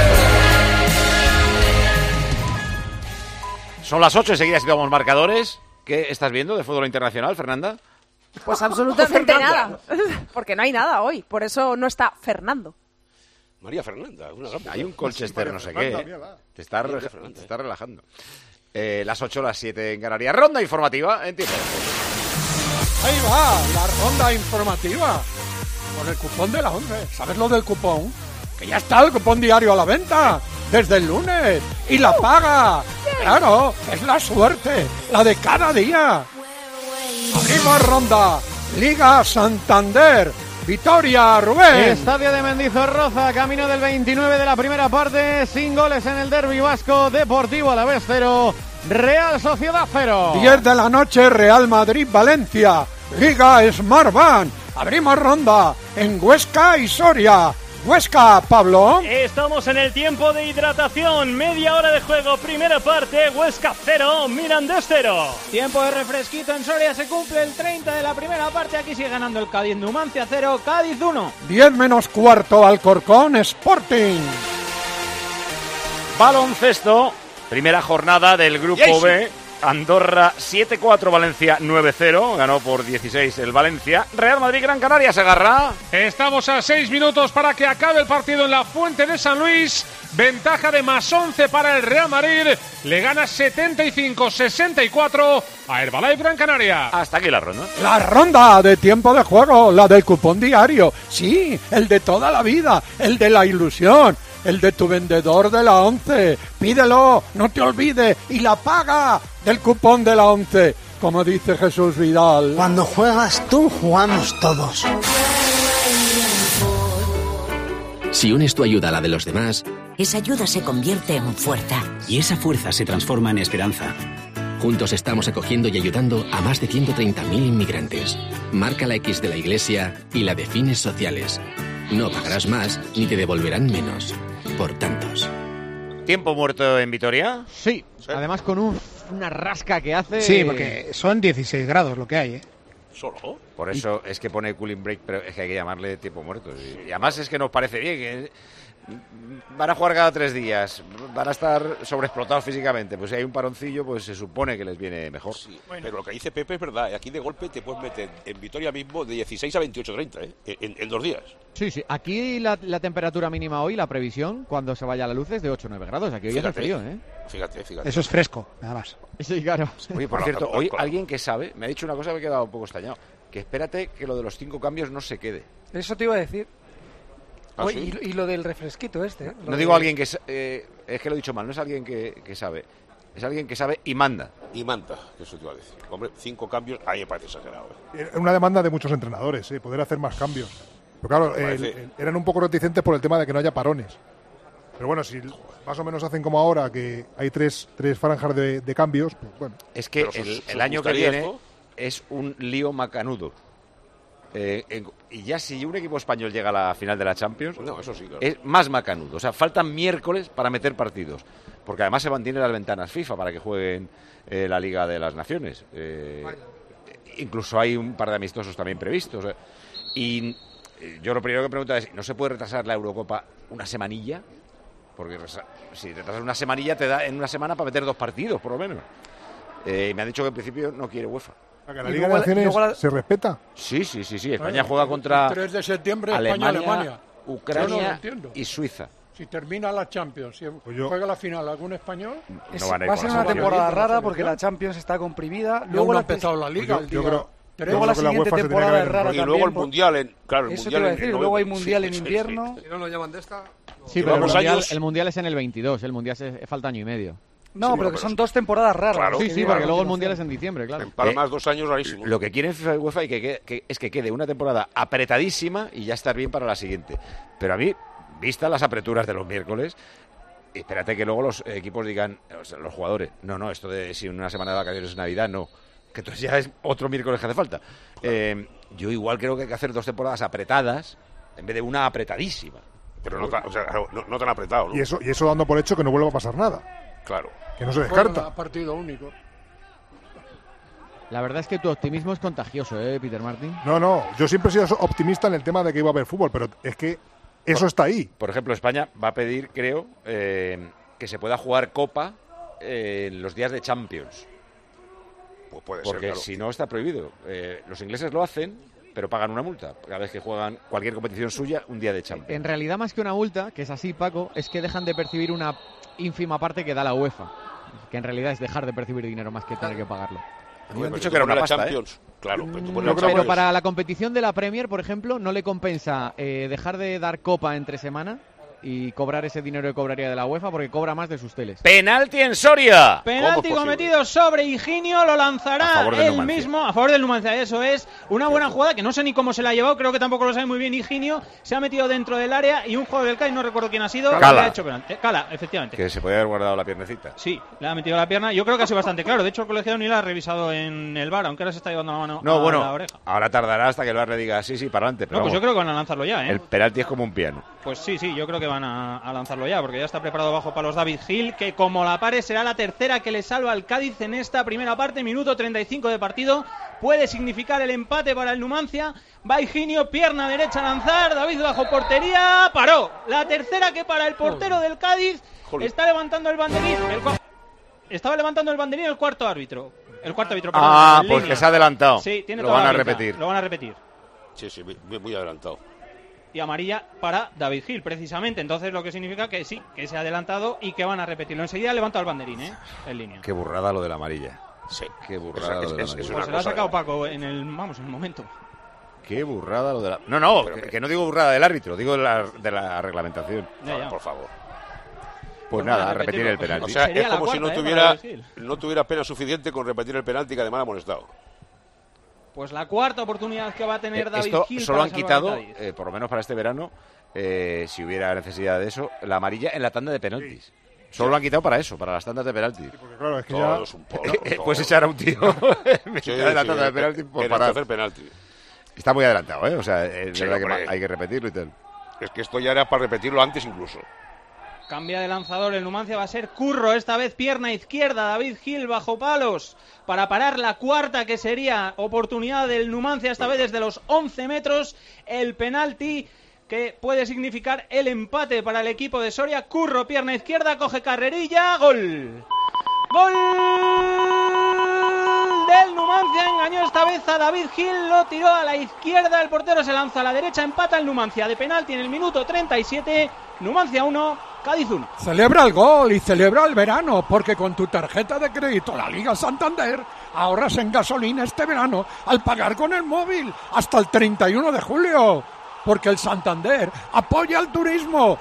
Son las 8, enseguida situamos marcadores. ¿Qué estás viendo de fútbol internacional, Fernanda? Pues absolutamente nada, porque no hay nada hoy, por eso no está Fernando. María Fernanda. Hay un Colchester, no sé qué. Te está relajando. Las 8, las 7 en Canarias. Ronda informativa en tiempo. Ahí va, la ronda informativa. Con el cupón de la 11. ¿Sabes lo del cupón? Que ya está el cupón diario a la venta. Desde el lunes. Y la paga. Claro, es la suerte. La de cada día. Abrimos ronda. Liga Santander. Vitoria, Rubén. Estadio de Mendizorroza, camino del 29 de la primera parte, sin goles en el derbi vasco. Deportivo Alavés 0, Real Sociedad 0. 10 de la noche, Real Madrid-Valencia. Liga Smartbank. Abrimos ronda en Huesca y Soria. Huesca, Pablo. Estamos en el tiempo de hidratación. Media hora de juego, primera parte. Huesca 0, Mirandés 0. Tiempo de refresquito en Soria. Se cumple el 30 de la primera parte. Aquí sigue ganando el Cádiz. Numancia 0, Cádiz 1. 10 menos cuarto, Alcorcón, Sporting. Baloncesto, primera jornada del Grupo B. Andorra 7-4, Valencia 9-0, ganó por 16 el Valencia. Real Madrid, Gran Canaria, Segarra. Estamos a 6 minutos para que acabe el partido en la Fuente de San Luis. Ventaja de +11 para el Real Madrid. Le gana 75-64 a Herbalife Gran Canaria. Hasta aquí la ronda. La ronda de tiempo de juego, la del cupón diario. Sí, el de toda la vida, el de la ilusión. El de tu vendedor de la 11. Pídelo, no te olvides. Y la paga del cupón de la 11. Como dice Jesús Vidal. Cuando juegas tú, jugamos todos. Si unes tu ayuda a la de los demás, esa ayuda se convierte en fuerza. y esa fuerza se transforma en esperanza. Juntos estamos acogiendo y ayudando a más de 130.000 inmigrantes. Marca la X de la Iglesia y la de fines sociales. No pagarás más ni te devolverán menos. Por tantos. ¿Tiempo muerto en Vitoria? Sí, además con una rasca que hace... Sí, porque son 16 grados lo que hay, ¿eh? ¿Solo? Por eso es que pone cooling break, pero es que hay que llamarle tiempo muerto. Y además es que nos parece bien que van a jugar cada 3 días, van a estar sobreexplotados físicamente. Pues si hay un paroncillo, pues se supone que les viene mejor. Sí, bueno. Pero lo que dice Pepe es verdad. Aquí de golpe te puedes meter en Vitoria mismo de 16 a 28-30, en 2 días. Sí, sí. Aquí la temperatura mínima hoy, la previsión, cuando se vaya la luz, es de 8-9 grados. Aquí hoy hace frío, ¿eh? Fíjate. Eso es fresco, nada más. Sí, claro. Oye, por cierto, hoy alguien que sabe me ha dicho una cosa que me he quedado un poco extrañado. Que espérate que lo de los 5 cambios no se quede. Eso te iba a decir. ¿Ah, Oye, sí? y lo del refresquito este. No digo alguien que... es que lo he dicho mal, no es alguien que sabe. Es alguien que sabe y manda. Y manda, eso te iba a decir. Hombre, 5 cambios, ahí me parece exagerado. Es una demanda de muchos entrenadores, poder hacer más cambios. Pero claro, eran un poco reticentes por el tema de que no haya parones. Pero bueno, si más o menos hacen como ahora, que hay tres franjas de cambios, pues bueno. Es que el año que viene es un lío macanudo. Y ya si un equipo español llega a la final de la Champions, no, eso sí, claro, es más macanudo. O sea, faltan miércoles para meter partidos. Porque además se mantienen las ventanas FIFA para que jueguen la Liga de las Naciones. Incluso hay un par de amistosos también previstos. Y yo lo primero que pregunto es, ¿no se puede retrasar la Eurocopa una semanilla? Porque si retrasas una semanilla te da en una semana para meter 2 partidos, por lo menos. Me han dicho que en principio no quiere UEFA. ¿La Liga de Naciones se respeta? Sí. España juega contra el 3 de septiembre, Alemania, Ucrania y Suiza. Si termina la Champions, si juega la final algún español... va a ser una temporada rara porque la Champions está comprimida. Luego no ha empezado la Liga. Yo creo... Luego la siguiente temporada es rara también. Y luego el Mundial, claro, el eso Mundial te iba a decir, luego hay Mundial en invierno. Si no lo llaman de esta... Sí, pero el mundial es en el 22, el Mundial falta año y medio. No, pero que son 2 temporadas raras. Claro, sí, porque luego el Mundial es en diciembre, claro. Para más 2 años rarísimo. Lo que quieren FIFA y UEFA es que quede una temporada apretadísima y ya estar bien para la siguiente. Pero a mí, vistas las apreturas de los miércoles, espérate que luego los equipos digan, o sea, los jugadores, no, esto de si una semana de vacaciones es Navidad, no. que entonces ya es otro miércoles que hace falta. Yo igual creo que hay que hacer 2 temporadas apretadas en vez de una apretadísima. Pero no tan apretado, ¿no? Y eso dando por hecho que no vuelva a pasar nada. Claro. Que no se descarta. Bueno, partido único. La verdad es que tu optimismo es contagioso, Peter Martin. No, yo siempre he sido optimista en el tema de que iba a haber fútbol, pero es que eso está ahí. Por ejemplo, España va a pedir, creo, que se pueda jugar Copa en los días de Champions. Pues puede porque ser, claro. Si no está prohibido. Los ingleses lo hacen, pero pagan una multa cada vez que juegan cualquier competición suya un día de Champions. En realidad, más que una multa, que es así, Paco, es que dejan de percibir una ínfima parte que da la UEFA, que en realidad es dejar de percibir dinero más que tener que pagarlo. Me han dicho que era una pasta, Champions. Claro, pero para la competición de la Premier, por ejemplo, no le compensa dejar de dar Copa entre semana y cobrar ese dinero que cobraría de la UEFA, porque cobra más de sus teles. ¡Penalti en Soria! Penalti cometido sobre Higinio, lo lanzará él mismo, a favor del Numancia, eso es. Una buena jugada, que no sé ni cómo se la ha llevado, creo que tampoco lo sabe muy bien Higinio, se ha metido dentro del área y un jugador del Cádiz, no recuerdo quién ha sido, Cala. le ha hecho penalti. Cala, efectivamente. Que se podía haber guardado la piernecita. Sí, le ha metido la pierna, yo creo que ha sido bastante claro, de hecho el colegiado ni la ha revisado en el VAR, aunque ahora se está llevando la mano a la oreja. Ahora tardará hasta que el VAR le diga sí, para adelante. Pero no, pues yo creo que van a lanzarlo ya, El penalti es como un piano. Pues sí, yo creo que van a lanzarlo ya, porque ya está preparado bajo palos David Gil, que como la pare será la tercera que le salva al Cádiz en esta primera parte, minuto 35 de partido, puede significar el empate para el Numancia. Va Higinio, pierna derecha a lanzar, David bajo portería, paró, la tercera que para el portero del Cádiz, está levantando el banderín, estaba levantando el banderín el cuarto árbitro, perdón, pues que se ha adelantado. Sí, tiene lo toda van la a pinta, repetir. Lo van a repetir. Sí, muy adelantado. Y amarilla para David Gil, precisamente. Entonces lo que significa que sí, que se ha adelantado y que van a repetirlo. Enseguida levanta el banderín, en línea. Qué burrada lo de la amarilla. Sí. Qué burrada lo de la amarilla. Pues se lo ha sacado Paco en el momento. Qué burrada lo de la... No, que no digo burrada del árbitro, digo de la reglamentación. Ya. Por favor. Pues nada, a repetir el penalti. O sea, es como si no tuviera pena suficiente con repetir el penalti, que además ha molestado. Pues la cuarta oportunidad que va a tener David Esto Gil. Solo han quitado, por lo menos para este verano, si hubiera necesidad de eso, la amarilla en la tanda de penaltis. Solo lo han quitado para eso, para las tandas de penaltis. Sí, porque claro, es que todo ya... es un poco, puedes echar a un tío en la tanda de penaltis por parar. Hacer penalti. Está muy adelantado, O sea, es verdad que hay que repetirlo y tal. Es que esto ya era para repetirlo antes incluso. Cambia de lanzador el Numancia, va a ser Curro, esta vez pierna izquierda, David Gil bajo palos para parar la cuarta, que sería oportunidad del Numancia, esta vez desde los 11 metros, el penalti que puede significar el empate para el equipo de Soria. Curro, pierna izquierda, coge carrerilla, gol. ¡Gol del Numancia! Engañó esta vez a David Gil, lo tiró a la izquierda, el portero se lanza a la derecha, empata el Numancia de penalti en el minuto 37, Numancia 1, Cádiz 1. Celebra el gol y celebra el verano, porque con tu tarjeta de crédito La Liga Santander ahorras en gasolina este verano al pagar con el móvil hasta el 31 de julio. Porque el Santander apoya al turismo.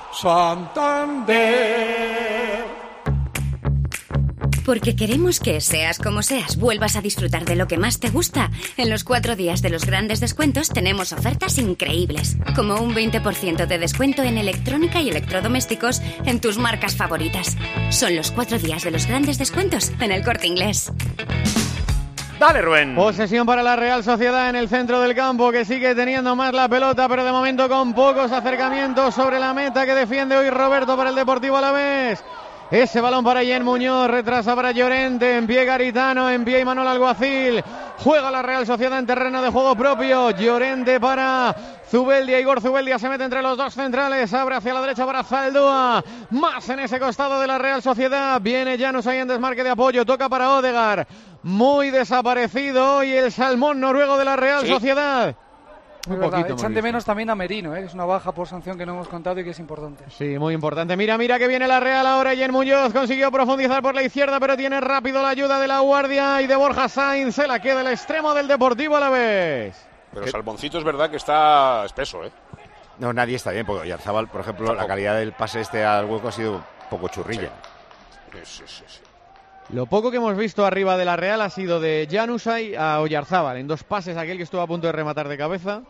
Santander. Porque queremos que, seas como seas, vuelvas a disfrutar de lo que más te gusta. En los 4 días de los grandes descuentos tenemos ofertas increíbles, como un 20% de descuento en electrónica y electrodomésticos en tus marcas favoritas. Son los 4 días de los grandes descuentos en El Corte Inglés. Dale, Rubén. Posesión para la Real Sociedad en el centro del campo, que sigue teniendo más la pelota, pero de momento con pocos acercamientos sobre la meta que defiende hoy Roberto para el Deportivo Alavés. Ese balón para Jen Muñoz, retrasa para Llorente, en pie Garitano, en pie Imanol Alguacil. Juega la Real Sociedad en terreno de juego propio. Llorente para Zubeldia, Igor Zubeldia se mete entre los dos centrales, abre hacia la derecha para Zaldúa. Más en ese costado de la Real Sociedad. Viene Janus ahí en desmarque de apoyo, toca para Odegaard. Muy desaparecido hoy el salmón noruego de la Real Sociedad. Muy poquito, echan de menos también a Merino, es una baja por sanción que no hemos contado y que es importante. Sí, muy importante. Mira que viene la Real ahora. Jen Muñoz consiguió profundizar por la izquierda, pero tiene rápido la ayuda de La Guardia y de Borja Sainz. Se la queda el extremo del Deportivo Alavés. Pero Salmoncito es verdad que está espeso, No, nadie está bien, porque Oyarzábal, por ejemplo, la calidad del pase al hueco ha sido un poco churrilla. Sí. Lo poco que hemos visto arriba de la Real ha sido de Januzaj a Oyarzábal, en 2 pases, aquel que estuvo a punto de rematar de cabeza,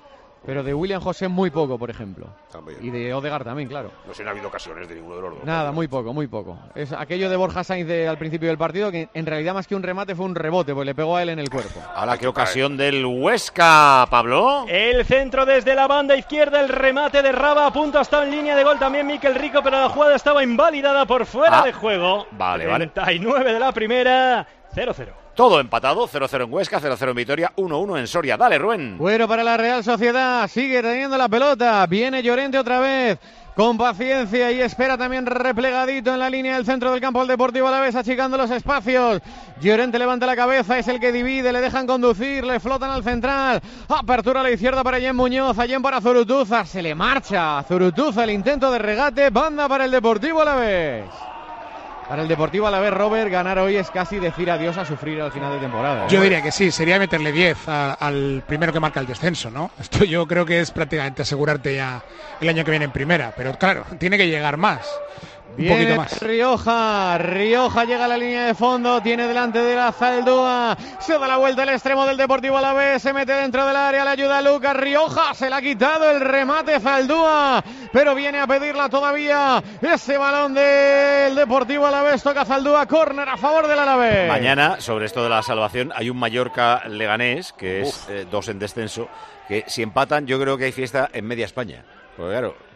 Pero de William José muy poco, por ejemplo. También. Y de Odegaard también, claro. No se han habido ocasiones de ninguno de los dos. Nada, muy poco, muy poco. Es aquello de Borja Sainz al principio del partido, que en realidad más que un remate fue un rebote, pues le pegó a él en el cuerpo. Ahora, qué ocasión del Huesca, Pablo. El centro desde la banda izquierda, el remate de Raba, a punto hasta en línea de gol también Mikel Rico, pero la jugada estaba invalidada por fuera de juego. Vale, 39 de la primera, 0-0. Todo empatado, 0-0 en Huesca, 0-0 en Vitoria, 1-1 en Soria. Dale, Rubén. Bueno, para la Real Sociedad, sigue teniendo la pelota, viene Llorente otra vez, con paciencia y espera también replegadito en la línea del centro del campo el Deportivo Alavés, achicando los espacios. Llorente levanta la cabeza, es el que divide, le dejan conducir, le flotan al central. Apertura a la izquierda para Jen Muñoz, Jen para Zurutuza, se le marcha Zurutuza, el intento de regate, banda para el Deportivo Alavés. Para el Deportivo Alavés, Robert, ganar hoy es casi decir adiós a sufrir al final de temporada. Yo diría que sí, sería meterle 10 al primero que marca el descenso, ¿no? Esto yo creo que es prácticamente asegurarte ya el año que viene en primera, pero claro, tiene que llegar más. Un poquito más. Rioja llega a la línea de fondo, tiene delante de la Zaldúa, se da la vuelta al extremo del Deportivo Alavés, se mete dentro del área, le ayuda a Lucas Rioja, se le ha quitado el remate Zaldúa, pero viene a pedirla todavía ese balón del Deportivo Alavés, toca Zaldúa, córner a favor del Alavés. Mañana, sobre esto de la salvación, hay un Mallorca-Leganés, que es 2 en descenso, que si empatan yo creo que hay fiesta en media España, porque claro...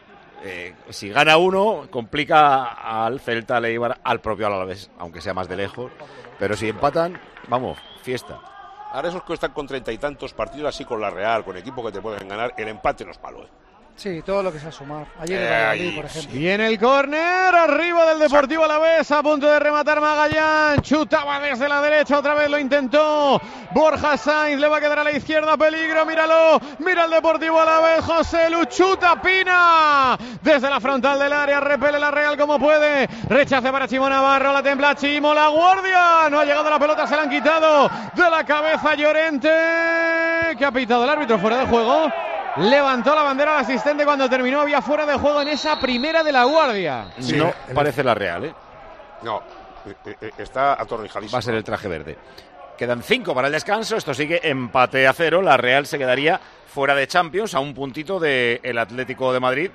si gana uno, complica al Celta, al Eibar, al propio Alavés, aunque sea más de lejos. Pero si empatan, vamos, fiesta. Ahora esos que están con 30 y tantos partidos así con la Real, con equipos que te pueden ganar, el empate no es palo. Sí, todo lo que sea sumar. Ayer el Valladolid, por ejemplo. Viene el córner, arriba del Deportivo Alavés, a punto de rematar Magallán, chutaba desde la derecha, otra vez lo intentó Borja Sainz, le va a quedar a la izquierda, peligro, míralo, mira el Deportivo Alavés, José Lu, chuta Pina, desde la frontal del área, repele la Real como puede, rechace para Chimo Navarro, la templa Chimo, la guardia, no ha llegado la pelota, se la han quitado de la cabeza Llorente, que ha pitado el árbitro fuera de juego. Levantó la bandera al asistente cuando terminó, había fuera de juego en esa primera de la guardia. Sí, no parece la Real, ¿eh? No, está atornijadísimo. Va a ser el traje verde. Quedan 5 para el descanso, esto sigue empate a 0. La Real se quedaría fuera de Champions a un puntito del Atlético de Madrid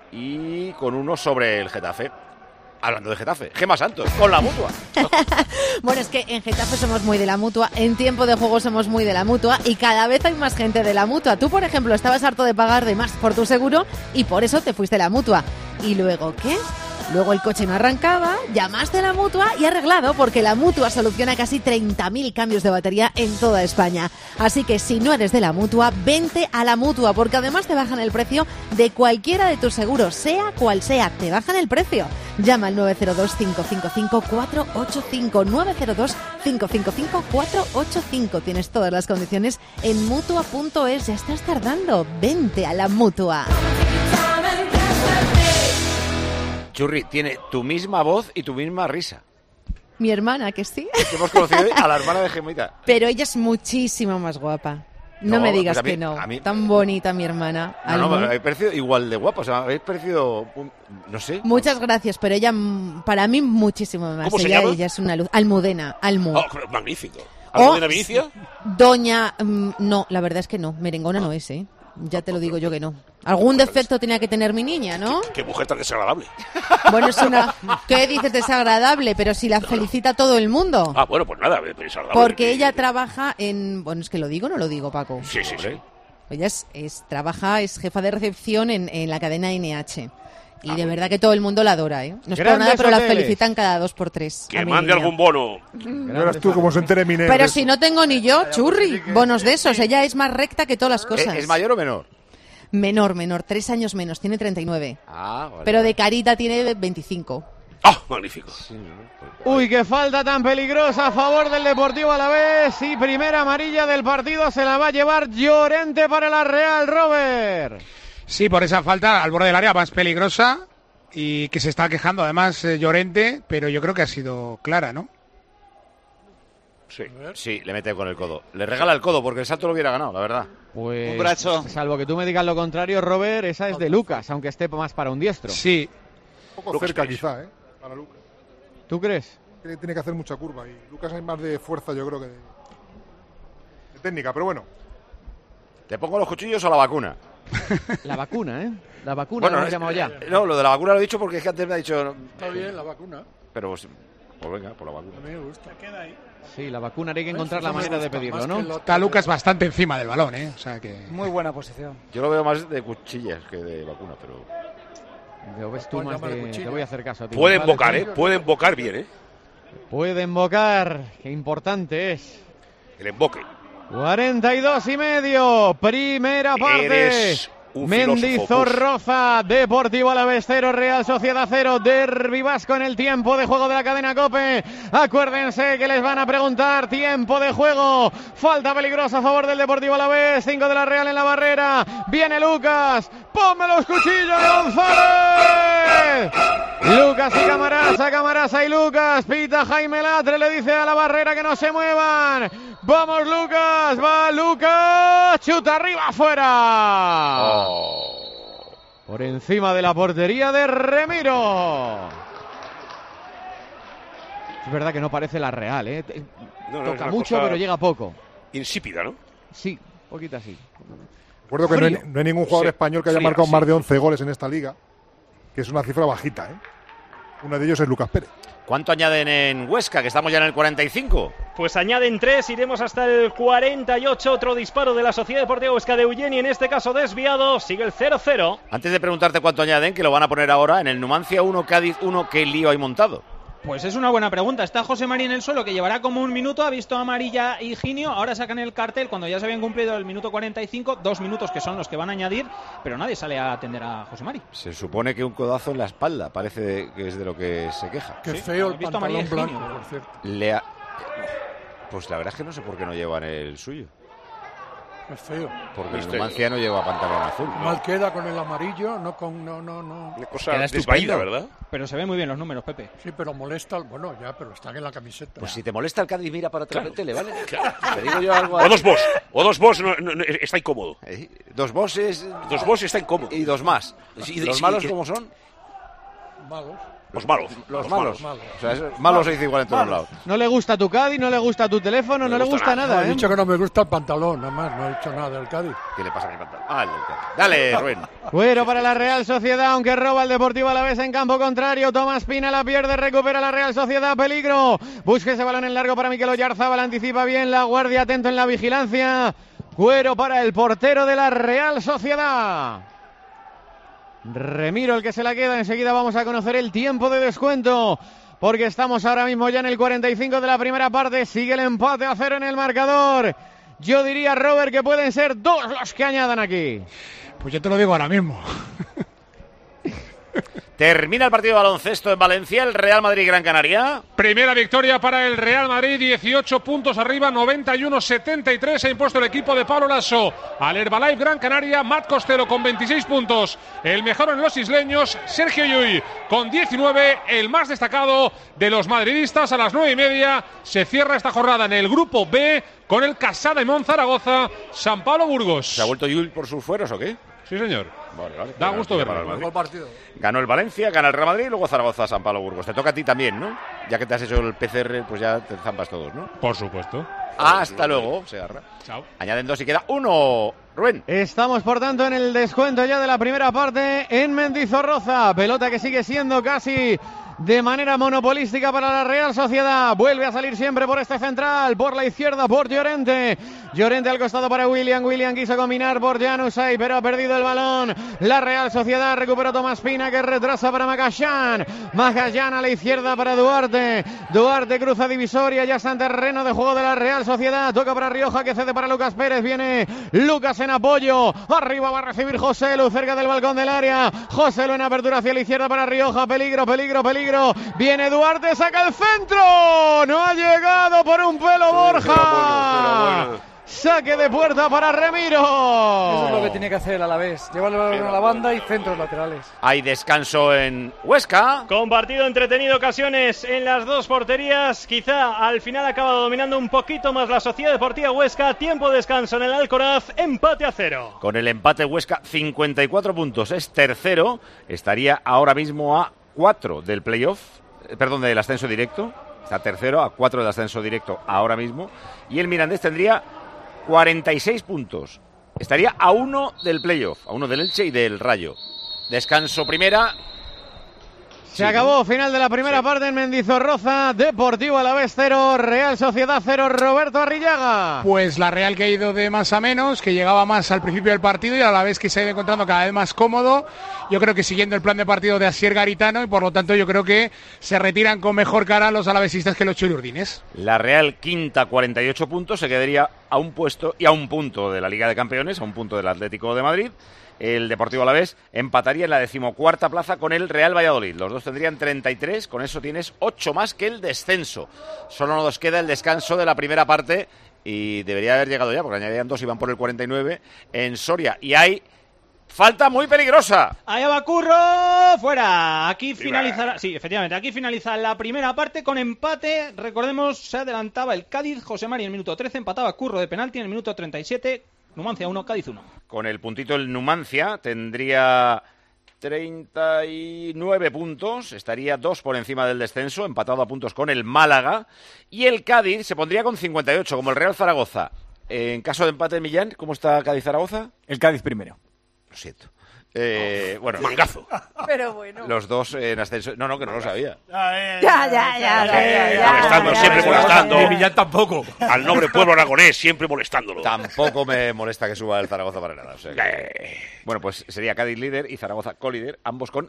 y con 1 sobre el Getafe. Hablando de Getafe, Gemma Santos, con la Mutua. Bueno, es que en Getafe somos muy de la Mutua, en tiempo de juego somos muy de la Mutua y cada vez hay más gente de la Mutua. Tú, por ejemplo, estabas harto de pagar de más por tu seguro y por eso te fuiste a la Mutua. ¿Y luego qué? Luego el coche no arrancaba, llamaste a la Mutua y arreglado, porque la Mutua soluciona casi 30.000 cambios de batería en toda España. Así que si no eres de la Mutua, vente a la Mutua, porque además te bajan el precio de cualquiera de tus seguros, sea cual sea, te bajan el precio. Llama al 902-555-485, 902-555-485. Tienes todas las condiciones en Mutua.es. Ya estás tardando, vente a la Mutua. Churri, tiene tu misma voz y tu misma risa. Mi hermana, que sí. Que hemos conocido a la hermana de Gemita. Pero ella es muchísimo más guapa. No me digas pues que no. Tan bonita mi hermana. No, me habéis parecido igual de guapa. O sea, me habéis parecido, no sé. Muchas gracias, pero ella, para mí, muchísimo más. ¿Cómo se llama? Ella es una luz. Almudena, Almu. Oh, magnífico. ¿Almudena Vinicia? Doña, no, la verdad es que no. Merengona no es, ¿eh? Ya te lo digo yo que no. Algún defecto tenía que tener mi niña, ¿no? Qué mujer tan desagradable. Bueno, es una... ¿Qué dices desagradable? Pero si la felicita todo el mundo. Ah, bueno, pues nada, desagradable. Porque ella trabaja en... Bueno, es que lo digo o no lo digo, Paco. Sí. Ella es jefa de recepción en la cadena NH. Y de verdad que todo el mundo la adora, ¿eh? No es por nada, pero la felicitan cada 2x3. Que mande algún bono. Verás tú cómo se entere mi nena. Pero si no tengo ni yo, churri, bonos de esos. Ella es más recta que todas las cosas. ¿Es mayor o menor? Menor, 3 años menos, tiene 39. Ah, vale. Pero de carita tiene 25. ¡Ah, magnífico! Uy, qué falta tan peligrosa a favor del Deportivo Alavés. Y primera amarilla del partido se la va a llevar Llorente para la Real, Robert. Sí, por esa falta al borde del área más peligrosa y que se está quejando además Llorente, pero yo creo que ha sido clara, ¿no? Sí, le mete con el codo. Le regala el codo porque el salto lo hubiera ganado, la verdad. Pues, un brazo. Salvo que tú me digas lo contrario, Robert, esa es de Lucas, aunque esté más para un diestro. Sí. Un poco cerca quizá, para Lucas. ¿Tú crees? Tiene que hacer mucha curva y Lucas hay más de fuerza, yo creo que de técnica, pero bueno. ¿Te pongo los cuchillos o la vacuna? La vacuna, ¿eh? La vacuna, bueno, lo hemos llamado ya. No, lo de la vacuna lo he dicho porque es que antes me ha dicho... Está bien, la vacuna. Pero, pues venga, por la vacuna. A mí me gusta. Queda ahí. Sí, la vacuna hay que encontrar la manera de pedirlo, ¿no? Está Lucas bastante encima del balón, ¿eh? O sea que... Muy buena posición. Yo lo veo más de cuchillas que de vacuna, pero... Lo ves tú más de... Te voy a hacer caso a ti. Puede invocar, ¿eh? Puede invocar bien, ¿eh? Puede invocar. Qué importante es. El emboque. 42,5. Primera parte. Eres un Mendizorroza, Deportivo Alavés 0, Real Sociedad 0, Derbi Vasco en el tiempo de juego de la cadena COPE. Acuérdense que les van a preguntar tiempo de juego. Falta peligrosa a favor del Deportivo Alavés. 5 de la Real en la barrera. Viene Lucas. ¡Ponme los cuchillos de González! Lucas y Camarasa, Camarasa y Lucas. Pita Jaime Latre, le dice a la barrera que no se muevan. ¡Vamos, Lucas! ¡Va Lucas! ¡Chuta arriba, afuera! Por encima de la portería de Remiro. Es verdad que no parece la Real, ¿eh? Toca mucho, pero llega poco. Insípida, ¿no? Sí, poquita sí. Recuerdo que no hay ningún jugador español que haya marcado más de 11 goles en esta liga, que es una cifra bajita, ¿eh? Uno de ellos es Lucas Pérez. ¿Cuánto añaden en Huesca, que estamos ya en el 45? Pues añaden 3, iremos hasta el 48. Otro disparo de la Sociedad Deportiva Huesca de Eugeni, en este caso desviado. Sigue el 0-0. Antes de preguntarte cuánto añaden, que lo van a poner ahora en el Numancia 1, Cádiz 1, ¿qué lío hay montado? Pues es una buena pregunta. Está José María en el suelo, que llevará como un minuto. Ha visto a Amarilla y Ginio. Ahora sacan el cartel cuando ya se habían cumplido el minuto 45. 2 minutos que son los que van a añadir. Pero nadie sale a atender a José María. Se supone que un codazo en la espalda. Parece que es de lo que se queja. Qué feo el pantalón blanco, por cierto. Pues la verdad es que no sé por qué no llevan el suyo. Es feo. Porque el Numancia no lleva pantalón azul. Mal queda con el amarillo, no. Una cosa desvaída, ¿verdad? Pero se ven muy bien los números, Pepe. Sí, pero molesta, bueno, ya, pero están en la camiseta. Pues si te molesta el Cádiz, mira para otra tele, ¿vale? Claro. Te digo yo algo. O dos boss, no, está incómodo. Dos bosses. Dos boss está incómodo. Y dos más. ¿Y los malos cómo son? Malos. Los malos. Los malos. O sea, malos se dice igual en todos lados. No le gusta tu Cádiz, no le gusta tu teléfono, no le gusta nada, He dicho que no me gusta el pantalón, nada más, no he dicho nada del Cádiz. ¿Qué le pasa a mi pantalón? El del Cádiz. Dale, Rubén. Fuero para la Real Sociedad, aunque roba el Deportivo Alavés en campo contrario. Tomás Pina la pierde, recupera la Real Sociedad, peligro. Busca ese balón en largo para Mikel Oyarzábal, anticipa bien la guardia, atento en la vigilancia. Cuero para el portero de la Real Sociedad. Remiro el que se la queda. Enseguida vamos a conocer el tiempo de descuento, porque estamos ahora mismo ya en el 45 de la primera parte. Sigue el empate a 0 en el marcador. Yo diría, Robert, que pueden ser 2 los que añadan aquí. Pues yo te lo digo ahora mismo. Termina el partido de baloncesto en Valencia, el Real Madrid-Gran Canaria. Primera victoria para el Real Madrid, 18 puntos arriba, 91-73. Se ha impuesto el equipo de Pablo Lasso al Herbalife Gran Canaria. Matt Costello con 26 puntos, el mejor en los isleños. Sergio Llull con 19, el más destacado de los madridistas. A las 9:30 se cierra esta jornada en el grupo B con el Casada y Monzaragoza, San Pablo Burgos. ¿Se ha vuelto Llull por sus fueros o qué? Sí, señor. Vale. Da gusto verlo. Ganó el Valencia, gana el Real Madrid y luego Zaragoza, San Pablo, Burgos. Te toca a ti también, ¿no? Ya que te has hecho el PCR, pues ya te zampas todos, ¿no? Por supuesto. Hasta luego, Segarra. Chao. Añaden 2 y queda 1. Rubén. Estamos, por tanto, en el descuento ya de la primera parte en Mendizorroza. Pelota que sigue siendo casi de manera monopolística para la Real Sociedad. Vuelve a salir siempre por este central, por la izquierda, por Llorente. Llorente al costado para William. William quiso combinar por Januzaj, pero ha perdido el balón. La Real Sociedad recuperó Tomás Pina, que retrasa para Magallán. Magallán a la izquierda para Duarte. Duarte cruza divisoria, ya está en terreno de juego de la Real Sociedad. Toca para Rioja, que cede para Lucas Pérez. Viene Lucas en apoyo. Arriba va a recibir José Lu, cerca del balcón del área. José Lu en apertura hacia la izquierda para Rioja. Peligro. Viene Duarte, saca el centro. No ha llegado por un pelo Borja. Pero bueno. Saque de puerta para Remiro. Eso es lo que tiene que hacer el Alavés. Llevar el balón a la banda y centros laterales. Hay descanso en Huesca. Con partido entretenido, ocasiones en las dos porterías. Quizá al final acaba dominando un poquito más la Sociedad Deportiva Huesca. Tiempo de descanso en el Alcoraz. Empate a 0. Con el empate Huesca, 54 puntos. Es tercero. Estaría ahora mismo a 4 del playoff. Perdón, del ascenso directo. Está tercero, a 4 del ascenso directo ahora mismo. Y el Mirandés tendría 46 puntos. estaría a 1 del playoff, a 1 del Elche y del Rayo. Descanso primera. Se acabó, final de la primera parte en Mendizorroza. Deportivo Alavés 0, Real Sociedad 0. Roberto Arrillaga. Pues la Real que ha ido de más a menos, que llegaba más al principio del partido y a la vez que se ha ido encontrando cada vez más cómodo. Yo creo que siguiendo el plan de partido de Asier Garitano, y por lo tanto yo creo que se retiran con mejor cara los alavesistas que los chilurdines. La Real quinta, 48 puntos, se quedaría a un puesto y a un punto de la Liga de Campeones, a un punto del Atlético de Madrid. El Deportivo Alavés empataría en la 14ª plaza con el Real Valladolid. Los dos tendrían 33, con eso tienes 8 más que el descenso. Solo nos queda el descanso de la primera parte y debería haber llegado ya, porque añadían 2 y van por el 49 en Soria. Y hay falta muy peligrosa. Allá va Curro, fuera. Aquí finalizará, sí, efectivamente, aquí finaliza la primera parte con empate. Recordemos, se adelantaba el Cádiz, José Mari en el minuto 13, empataba Curro de penalti en el minuto 37. Numancia 1, Cádiz 1. Con el puntito el Numancia tendría 39 puntos, estaría 2 por encima del descenso, empatado a puntos con el Málaga. Y el Cádiz se pondría con 58, como el Real Zaragoza. En caso de empate, Millán, ¿cómo está Cádiz-Zaragoza? El Cádiz primero. Lo siento. Bueno, mangazo. Pero bueno. Los dos en ascenso. No, que no lo sabía. Molestando, siempre molestando. Y Millán tampoco. Al noble pueblo aragonés, siempre molestándolo. Tampoco me molesta que suba el Zaragoza para nada. O sea bueno, pues sería Cádiz líder y Zaragoza colíder, ambos con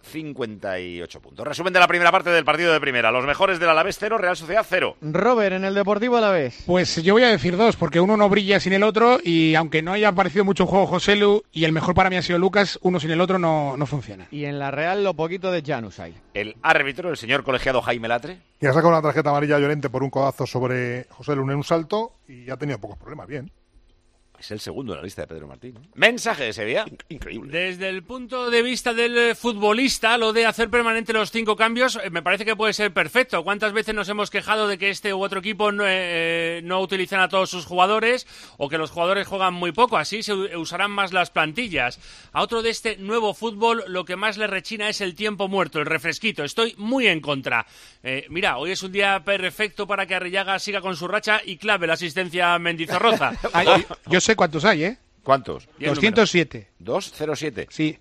58 puntos. Resumen de la primera parte del partido de primera. Los mejores del Alavés 0, Real Sociedad 0. Robert, en el Deportivo Alavés. Pues yo voy a decir 2, porque uno no brilla sin el otro, y aunque no haya aparecido mucho en juego Joselu, y el mejor para mí ha sido Lucas, uno sin el otro no funciona. Y en la Real lo poquito de Janus hay. El árbitro, el señor colegiado Jaime Latre. Que ha sacado una tarjeta amarilla a Llorente por un codazo sobre Joselu en un salto y ha tenido pocos problemas, bien. Es el segundo en la lista de Pedro Martín, ¿no? Mensaje de Sevilla. Increíble. Desde el punto de vista del futbolista, lo de hacer permanente los 5 cambios me parece que puede ser perfecto. ¿Cuántas veces nos hemos quejado de que este u otro equipo no utilizan a todos sus jugadores o que los jugadores juegan muy poco? Así se usarán más las plantillas. A otro de este nuevo fútbol lo que más le rechina es el tiempo muerto, el refresquito. Estoy muy en contra. Mira, hoy es un día perfecto para que Arrillaga siga con su racha y clave la asistencia a Mendizorroza. Yo sé cuántos hay, ¿eh? ¿Cuántos? 207. 207. Sí.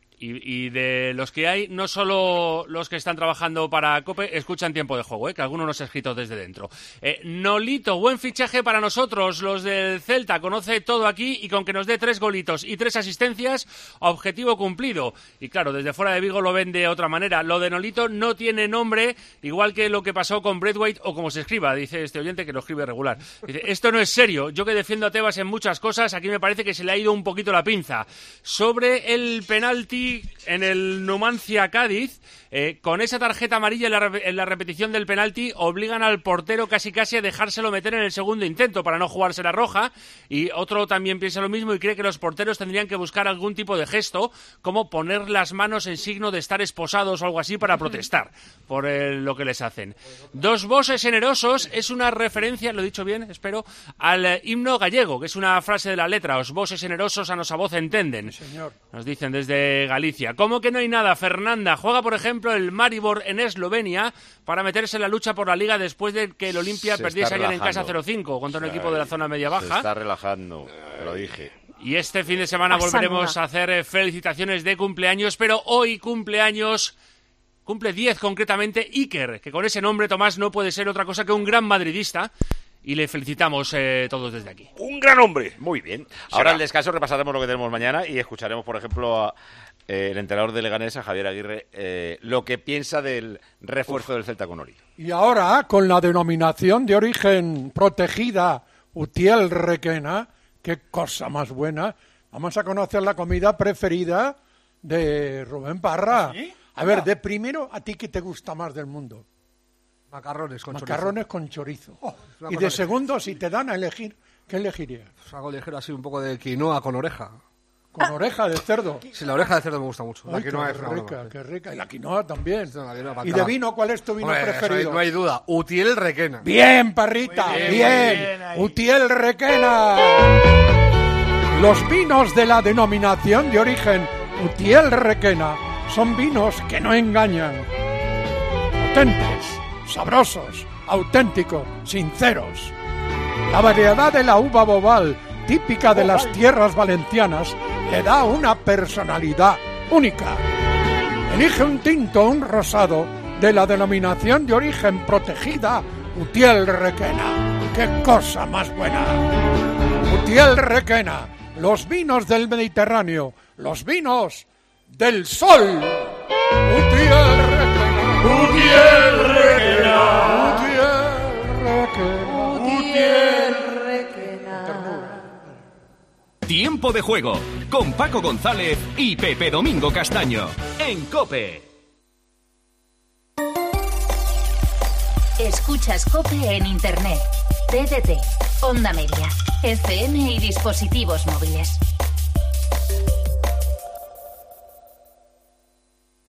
Y de los que hay, no solo los que están trabajando para COPE escuchan tiempo de juego, que alguno nos ha escrito desde dentro. Nolito, buen fichaje para nosotros, los del Celta, conoce todo aquí y con que nos dé 3 golitos y 3 asistencias, objetivo cumplido. Y claro, desde fuera de Vigo lo ven de otra manera. Lo de Nolito no tiene nombre, igual que lo que pasó con Braithwaite o como se escriba, dice este oyente que lo escribe regular. Dice, esto no es serio, yo que defiendo a Tebas en muchas cosas, aquí me parece que se le ha ido un poquito la pinza. Sobre el penalti en el Numancia Cádiz, con esa tarjeta amarilla en la repetición del penalti obligan al portero casi a dejárselo meter en el segundo intento para no jugarse la roja, y otro también piensa lo mismo y cree que los porteros tendrían que buscar algún tipo de gesto como poner las manos en signo de estar esposados o algo así para protestar por lo que les hacen. 2 voces generosos es una referencia, lo he dicho bien, espero, al himno gallego, que es una frase de la letra, os voces generosos a nosa voz entenden. Sí, señor. Nos dicen desde Galicia. ¿Cómo que no hay nada? Fernanda juega, por ejemplo, el Maribor en Eslovenia para meterse en la lucha por la Liga después de que el Olimpia perdiese ayer en casa 0-5 contra un equipo de la zona media-baja. Se está relajando, te lo dije. Y este fin de semana volveremos a hacer felicitaciones de cumpleaños, pero hoy cumpleaños, cumple 10 concretamente, Iker, que con ese nombre, Tomás, no puede ser otra cosa que un gran madridista. Y le felicitamos todos desde aquí. ¡Un gran hombre! Muy bien. Ahora al descanso repasaremos lo que tenemos mañana y escucharemos, por ejemplo, a el entrenador de Leganés, a Javier Aguirre, lo que piensa del refuerzo del Celta con Ori. Y ahora, con la denominación de origen protegida Utiel Requena, qué cosa más buena, vamos a conocer la comida preferida de Rubén Parra. ¿Sí? A ver, de primero, ¿a ti qué te gusta más del mundo? Macarrones con chorizo. Y de segundo, si te dan a elegir, ¿qué elegirías? Pues algo ligero así, un poco de quinoa con oreja. ¿Con oreja de cerdo? Sí, la oreja de cerdo me gusta mucho. Ay, la quinoa es rica, qué rica. Y la quinoa también. Sí, la quinoa ¿Y de vino cuál es tu vino preferido? No hay duda. Utiel Requena. Bien, Parrita, bien. Utiel Requena. Los vinos de la denominación de origen Utiel Requena son vinos que no engañan. Potentes, sabrosos, auténticos, sinceros. La variedad de la uva bobal típica de las tierras valencianas, le da una personalidad única. Elige un tinto o un rosado de la denominación de origen protegida Utiel Requena. ¡Qué cosa más buena! Utiel Requena, los vinos del Mediterráneo, los vinos del sol. Utiel Requena, Utiel Requena, Utiel Requena. Tiempo de juego con Paco González y Pepe Domingo Castaño en COPE. Escuchas COPE en Internet, TDT, Onda Media, FM y dispositivos móviles.